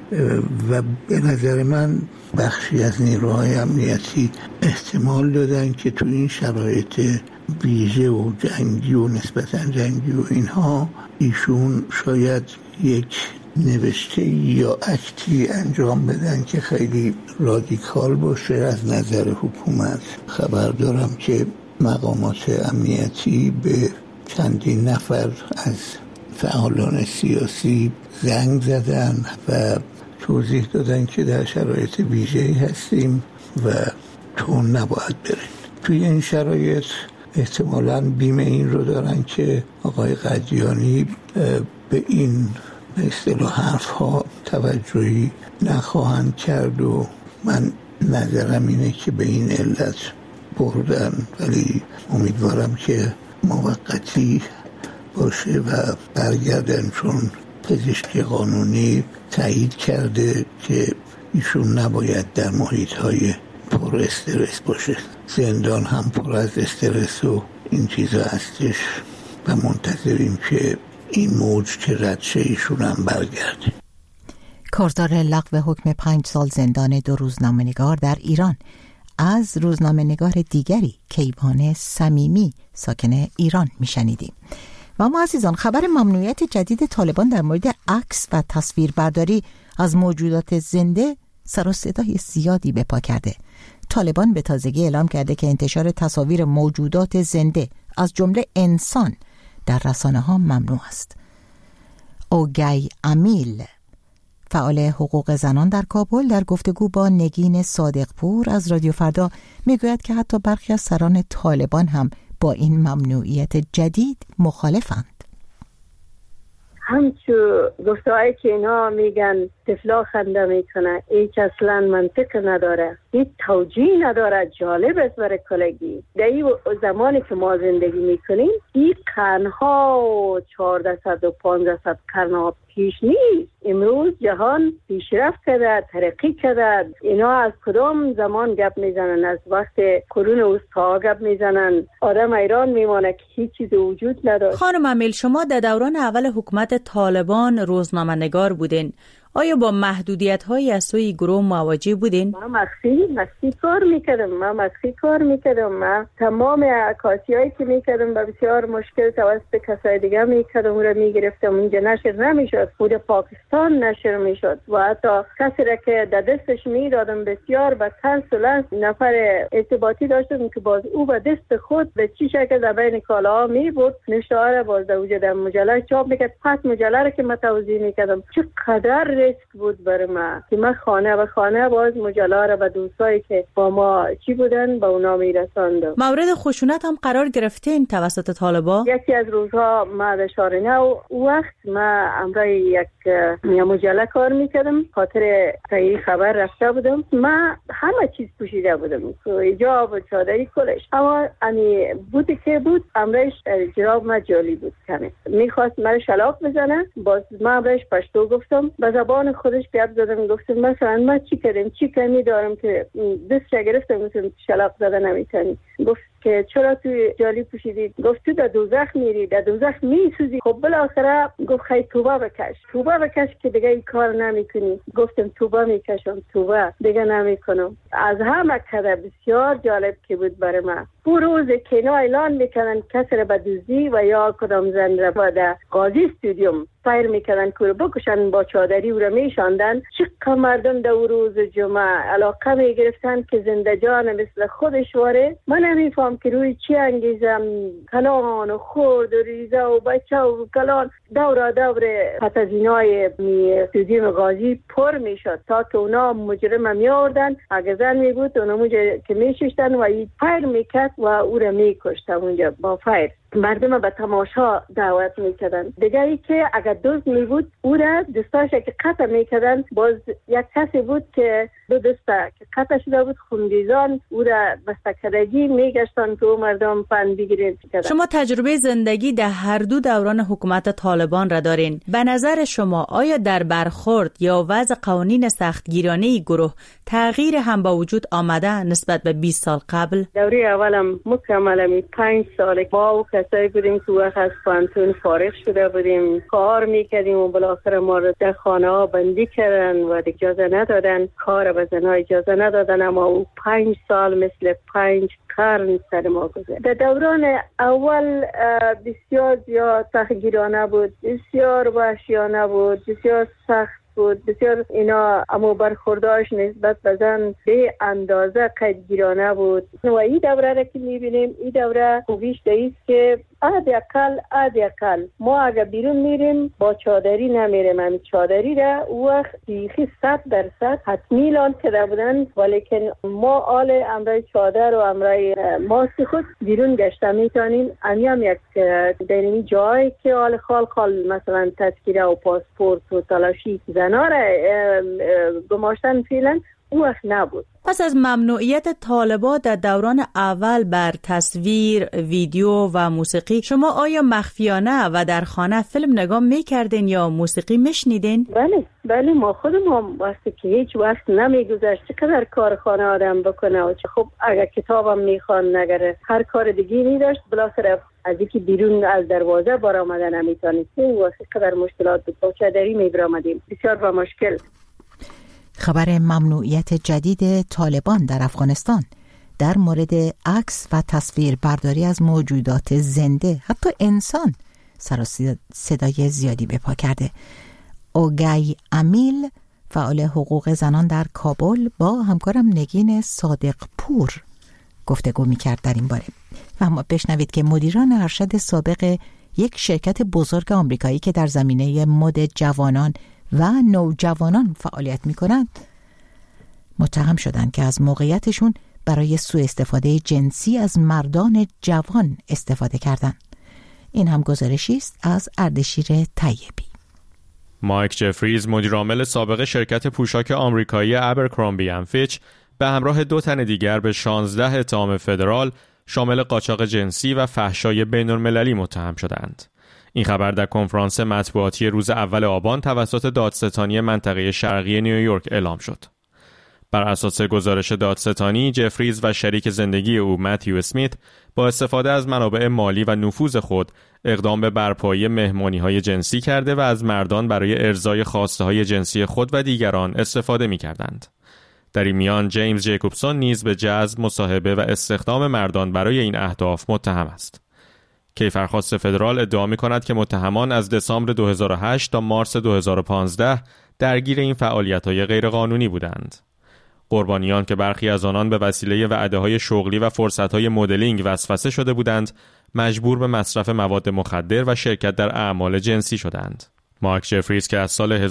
و به نظر من بخشی از نیروهای امنیتی احتمال دادن که تو این شرایط ویژه و جنگی و نسبتاً جنگی و اینها ایشون شاید یک نوشته یا اکتی انجام بدن که خیلی رادیکال باشه از نظر حکومت. خبر دارم که مقامات امنیتی به چندین نفر از فعالان سیاسی زنگ زدن و توضیح دادن که در شرایط ویژه‌ای هستیم و تو نباید برید. توی این شرایط احتمالاً بیم این رو دارن که آقای قدیانی به این به اصطلاح حرف‌ها توجهی نخواهند کرد و من نظرم اینه که به این علت بردن، ولی امیدوارم که موقتی باشه و برگردن، چون پزشکی قانونی تایید کرده که ایشون نباید در محیط‌های پر استرس باشه. زندان هم پر از استرس و این چیزا هستش و منتظریم که این موج که رد شه ایشون هم برگرده. کارزار لغو حکم 5 سال زندان 2 روزنامه‌نگار در ایران از روزنامه‌نگار دیگری کیوان صمیمی ساکن ایران میشنیدیم. و ما عزیزان، خبر ممنوعیت جدید طالبان در مورد عکس و تصویربرداری از موجودات زنده سر و صدای زیادی به پا کرده. طالبان به تازگی اعلام کرده که انتشار تصاویر موجودات زنده از جمله انسان در رسانه‌ها ممنوع است. اوگی امیل، فعال حقوق زنان در کابل، در گفتگو با نگین صادقپور از رادیو فردا میگوید که حتی برخی از سران طالبان هم با این ممنوعیت جدید مخالفند. همچو گفته‌هایی که اینا میگن طفلا خنده میکنه، هیچ اصلا منطق نداره، هیچ توجیه نداره. جالب است برای کلگی در این زمانی که ما زندگی میکنیم این قرنها 1400 و 1500 قرنها پیش نیست. امروز جهان پیشرفت کرده، ترقی کرده. اینا از کدام زمان گپ میزنن؟ از وقت قرون وسطا گپ میزنن. آدم ایران میمانه که هیچ چیز وجود نداره. خانم امیل، شما در دوران اول حکومت طالبان روزنامه‌نگار بودین. آیا با محدودیت‌هایی از سوی گروه مواجه بودین؟ من مخفی کار میکردم. من تمام عکاسی‌هایی که میکردم با بسیار مشکل توسط کسای دیگه میکردم، اون رو میگرفتم، اونجا نشر نمیشد، خود پاکستان نشر میشد و حتی کسی را که در دستش میدادم بسیار با ترس و لرز نفر ارتباطی داشتم که باز او با دست خود به چی شکل در بین کالاها میبرد نشته را باز در مجله چاپ میکرد. پس مجله را که من توضیح میکردم چقدر ریسک بود برای من که من خانه باز مجله را به دوستایی که با ما چی بودن با اونا میرساندم. مورد خشونت هم قرار گرفتین توسط طالبا؟ یکی از روزها ما در شهر نو وقت ما امرای یک مجله کار میکردم، خاطر تهیه خبر رفته بودم. من همه چیز پوشیده بودم، حجاب و چادری کلش، اما امی بودی که بود امرایش جراب ما جالی بود. کمی میخواست من شلاق بزنه، باز من امرایش پشتو گفتم، به زبان خودش گپ زدم، گفتم مثلا ما چی کمی دارم که دست گرفتم، گفتم شلاق زده نمیتونی. گفت که چرا تو جالی پوشیدی؟ گفت تو در دوزخ میری، در دوزخ میسوزی. خب بالاخره گفت خیلی توبه بکش که دیگه این کار نمیکنی. گفتم توبه میکشم، توبه دیگه نمیکنم. از همه کده بسیار جالب که بود برای من اون روز که اینا اعلان میکنن کسی را به دزدی و یا کدام زن را به قاضی استودیوم فایر میکردن که بکشن با چادری او را میشاندن. چقدر مردم در روز جمعه علاقه میگرفتن که زنده جان مثل خودش واره. من نمیفهم که روی چی انگیزم کلان و خورد و ریزه و بچه و کلان دور پس از اینای استودیوم غازی پر میشد تا که اونا مجرم می آوردن. اگه زن می بود اونا که می ششتن و فیر میکرد و او را می کشتن اونجا با فیر. مردم به تماشا دعوت میکردن. دیگه ای که اگر دوست می بود او را دستاش که قطع میکردن. باز یک کسی بود که دو دسته که قطع شده بود خونریزان او را بستکرگی میگشتن که او مردم فن بگیرید. شما تجربه زندگی در هر دو دوران حکومت طالبان را دارین. به نظر شما آیا در برخورد یا وضع قوانین سختگیرانه گروه تغییر هم با وجود آمده نسبت به 20 سال قبل؟ دوره اولم مکمل 5 سال با کسایی بودیم که وقت از پانتون فارغ شده بودیم کار میکردیم و بالاخره ما رو در خانه ها بندی کردن و اجازه ندادن کار به زنها اجازه ندادن. اما او 5 سال مثل 5 قرن سر ما گذشت. در دوران اول بسیار زیاد سختگیرانه بود، بسیار وحشیانه بود، بسیار سخت بود، بسیار اینا اما برخورداش نسبت به زن به اندازه قیدگیرانه بود. و این دوره را که میبینیم این دوره خوبیش دیست که اقل ما اگر بیرون میریم با چادری نمیریم. همین چادری را وقت بیخی 100% حتمی لان کده بودن ولیکن ما آل امرای چادر و امرای ماسک خود بیرون گشته میتونیم. هم یک دینمی جایی که آل خال مثلا تذکیره و پاسپورت و تلاشی زنا را گماشتن فعلا او وقت نبود. پس از ممنوعیت طالبان در دوران اول بر تصویر، ویدیو و موسیقی، شما آیا مخفیانه و در خانه فیلم نگاه میکردین یا موسیقی میشنیدین؟ بله ما خودمون وقتی که هیچ وقت نمیگذشت چقدر کار خانه آدم بکنه و خب اگر کتابم میخوان نگره هر کار دیگی نداشت بالاخره از اینکه بیرون از دروازه برآمدن نمیتونید. این واسه قدر مشکلات بود. با چادری میبرآمدیم بسیار با مشکل. خبر ممنوعیت جدید طالبان در افغانستان در مورد عکس و تصویر برداری از موجودات زنده حتی انسان سر و صدای زیادی به پا کرده. اوگای امیل فعال حقوق زنان در کابل با همکارم نگین صادق پور گفتگو می‌کرد در این باره و اما بشنوید که مدیران ارشد سابق یک شرکت بزرگ آمریکایی که در زمینه مد جوانان و نوجوانان فعالیت می‌کنند متهم شدند که از موقعیتشون برای سوء استفاده جنسی از مردان جوان استفاده کردند. این هم گزارشی است از اردشیر طیبی. مایک جفریز مدیرعامل سابق شرکت پوشاک آمریکایی ابرکرامبی اند فیچ به همراه 2 تن دیگر به 16 اتهام فدرال شامل قاچاق جنسی و فحشای بین‌المللی متهم شدند. این خبر در کنفرانس مطبوعاتی روز اول آبان توسط دادستانی منطقه شرقی نیویورک اعلام شد. بر اساس گزارش دادستانی، جفریز و شریک زندگی او متیو اسمیت با استفاده از منابع مالی و نفوذ خود اقدام به برپایی مهمانی‌های جنسی کرده و از مردان برای ارضای خواسته‌های جنسی خود و دیگران استفاده می‌کردند. در این میان جیمز جیکوبسون نیز به جذب، مصاحبه و استخدام مردان برای این اهداف متهم است. کیفرخواست فدرال ادعا می‌کند که متهمان از دسامبر 2008 تا مارس 2015 درگیر این فعالیت‌های غیرقانونی بودند. قربانیان که برخی از آنان به وسیله وعده‌های شغلی و فرصت‌های مدلینگ وسوسه شده بودند، مجبور به مصرف مواد مخدر و شرکت در اعمال جنسی شدند. مارک جفریز که از سال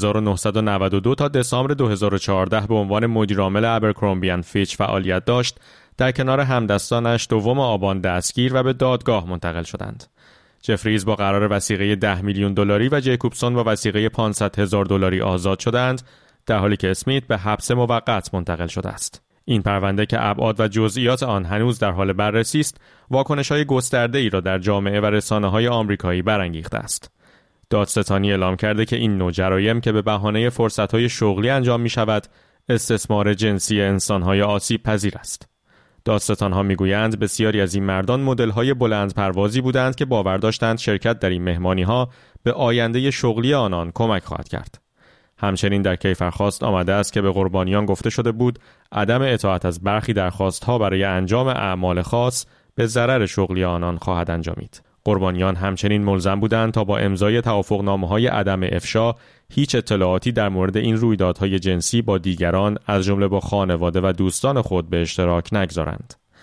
1992 تا دسامبر 2014 به عنوان مدیرعامل ابرکرامبی اند فیچ فعالیت داشت، در کنار همدستانش 2 آبان دستگیر و به دادگاه منتقل شدند. جفریز با قرار وثیقه $10 میلیون و جیکوبسون با وثیقه $500,000 آزاد شدند، در حالی که اسمیت به حبس موقت منتقل شده است. این پرونده که ابعاد و جزئیات آن هنوز در حال بررسی است، واکنش‌های گسترده‌ای را در جامعه و رسانه‌های آمریکایی برانگیخته است. دادستانی اعلام کرده که این نوع جرایم که به بهانه فرصت‌های شغلی انجام می‌شود، استثمار جنسی انسان‌های آسیب پذیر است. دادستان‌ها می‌گویند بسیاری از این مردان مدل‌های بلند پروازی بودند که باور داشتند شرکت در این مهمانی‌ها به آینده شغلی آنان کمک خواهد کرد. همچنین در کیفرخواست آمده است که به قربانیان گفته شده بود عدم اطاعت از برخی درخواست‌ها برای انجام اعمال خاص به ضرر شغلی آنان خواهد انجامید. قربانیان همچنین ملزم بودند تا با امضای توافقنامه‌های عدم افشا هیچ اطلاعاتی در مورد این رویدادهای جنسی با دیگران از جمله با خانواده و دوستان خود به اشتراک نگذارند.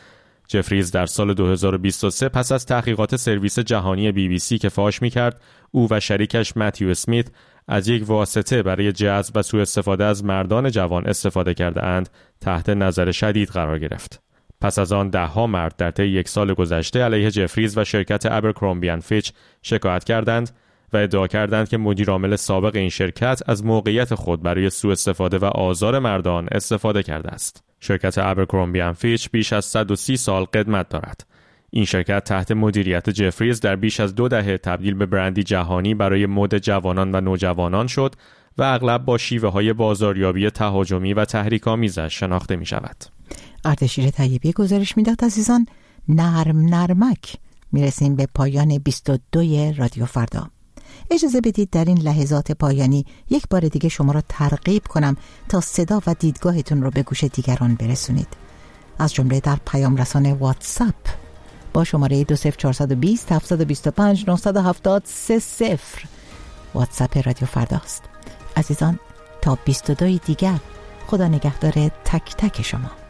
جفریز در سال 2023 پس از تحقیقات سرویس جهانی BBC که فاش می‌کرد او و شریکش متیو اسمیت از یک واسطه برای جذب و سوء استفاده از مردان جوان استفاده کرده اند تحت نظر شدید قرار گرفت. پس از آن ده‌ها مرد در طی یک سال گذشته علیه جفریز و شرکت ابرکرومبی اند فیچ شکایت کردند و ادعا کردند که مدیرعامل سابق این شرکت از موقعیت خود برای سوء استفاده و آزار مردان استفاده کرده است. شرکت ابرکرومبی اند فیچ بیش از 130 سال قدمت دارد. این شرکت تحت مدیریت جفریز در بیش از 2 دهه تبدیل به برندی جهانی برای مد جوانان و نوجوانان شد و اغلب با شیوه‌های بازاریابی تهاجمی و تحریک‌آمیزش شناخته می‌شود. اردشیر طیبی گزارش میداد. عزیزان، نرمک میرسیم به پایان 22 رادیو فردا. اجازه بدید در این لحظات پایانی یک بار دیگه شما را ترغیب کنم تا صدا و دیدگاهتون رو به گوش دیگران برسونید. از جمله در پیام رسان واتساپ با شماره 20420 725 970 واتساپ رادیو فرداست. عزیزان، تا 22 دیگر، خدا نگهدار تک تک شما.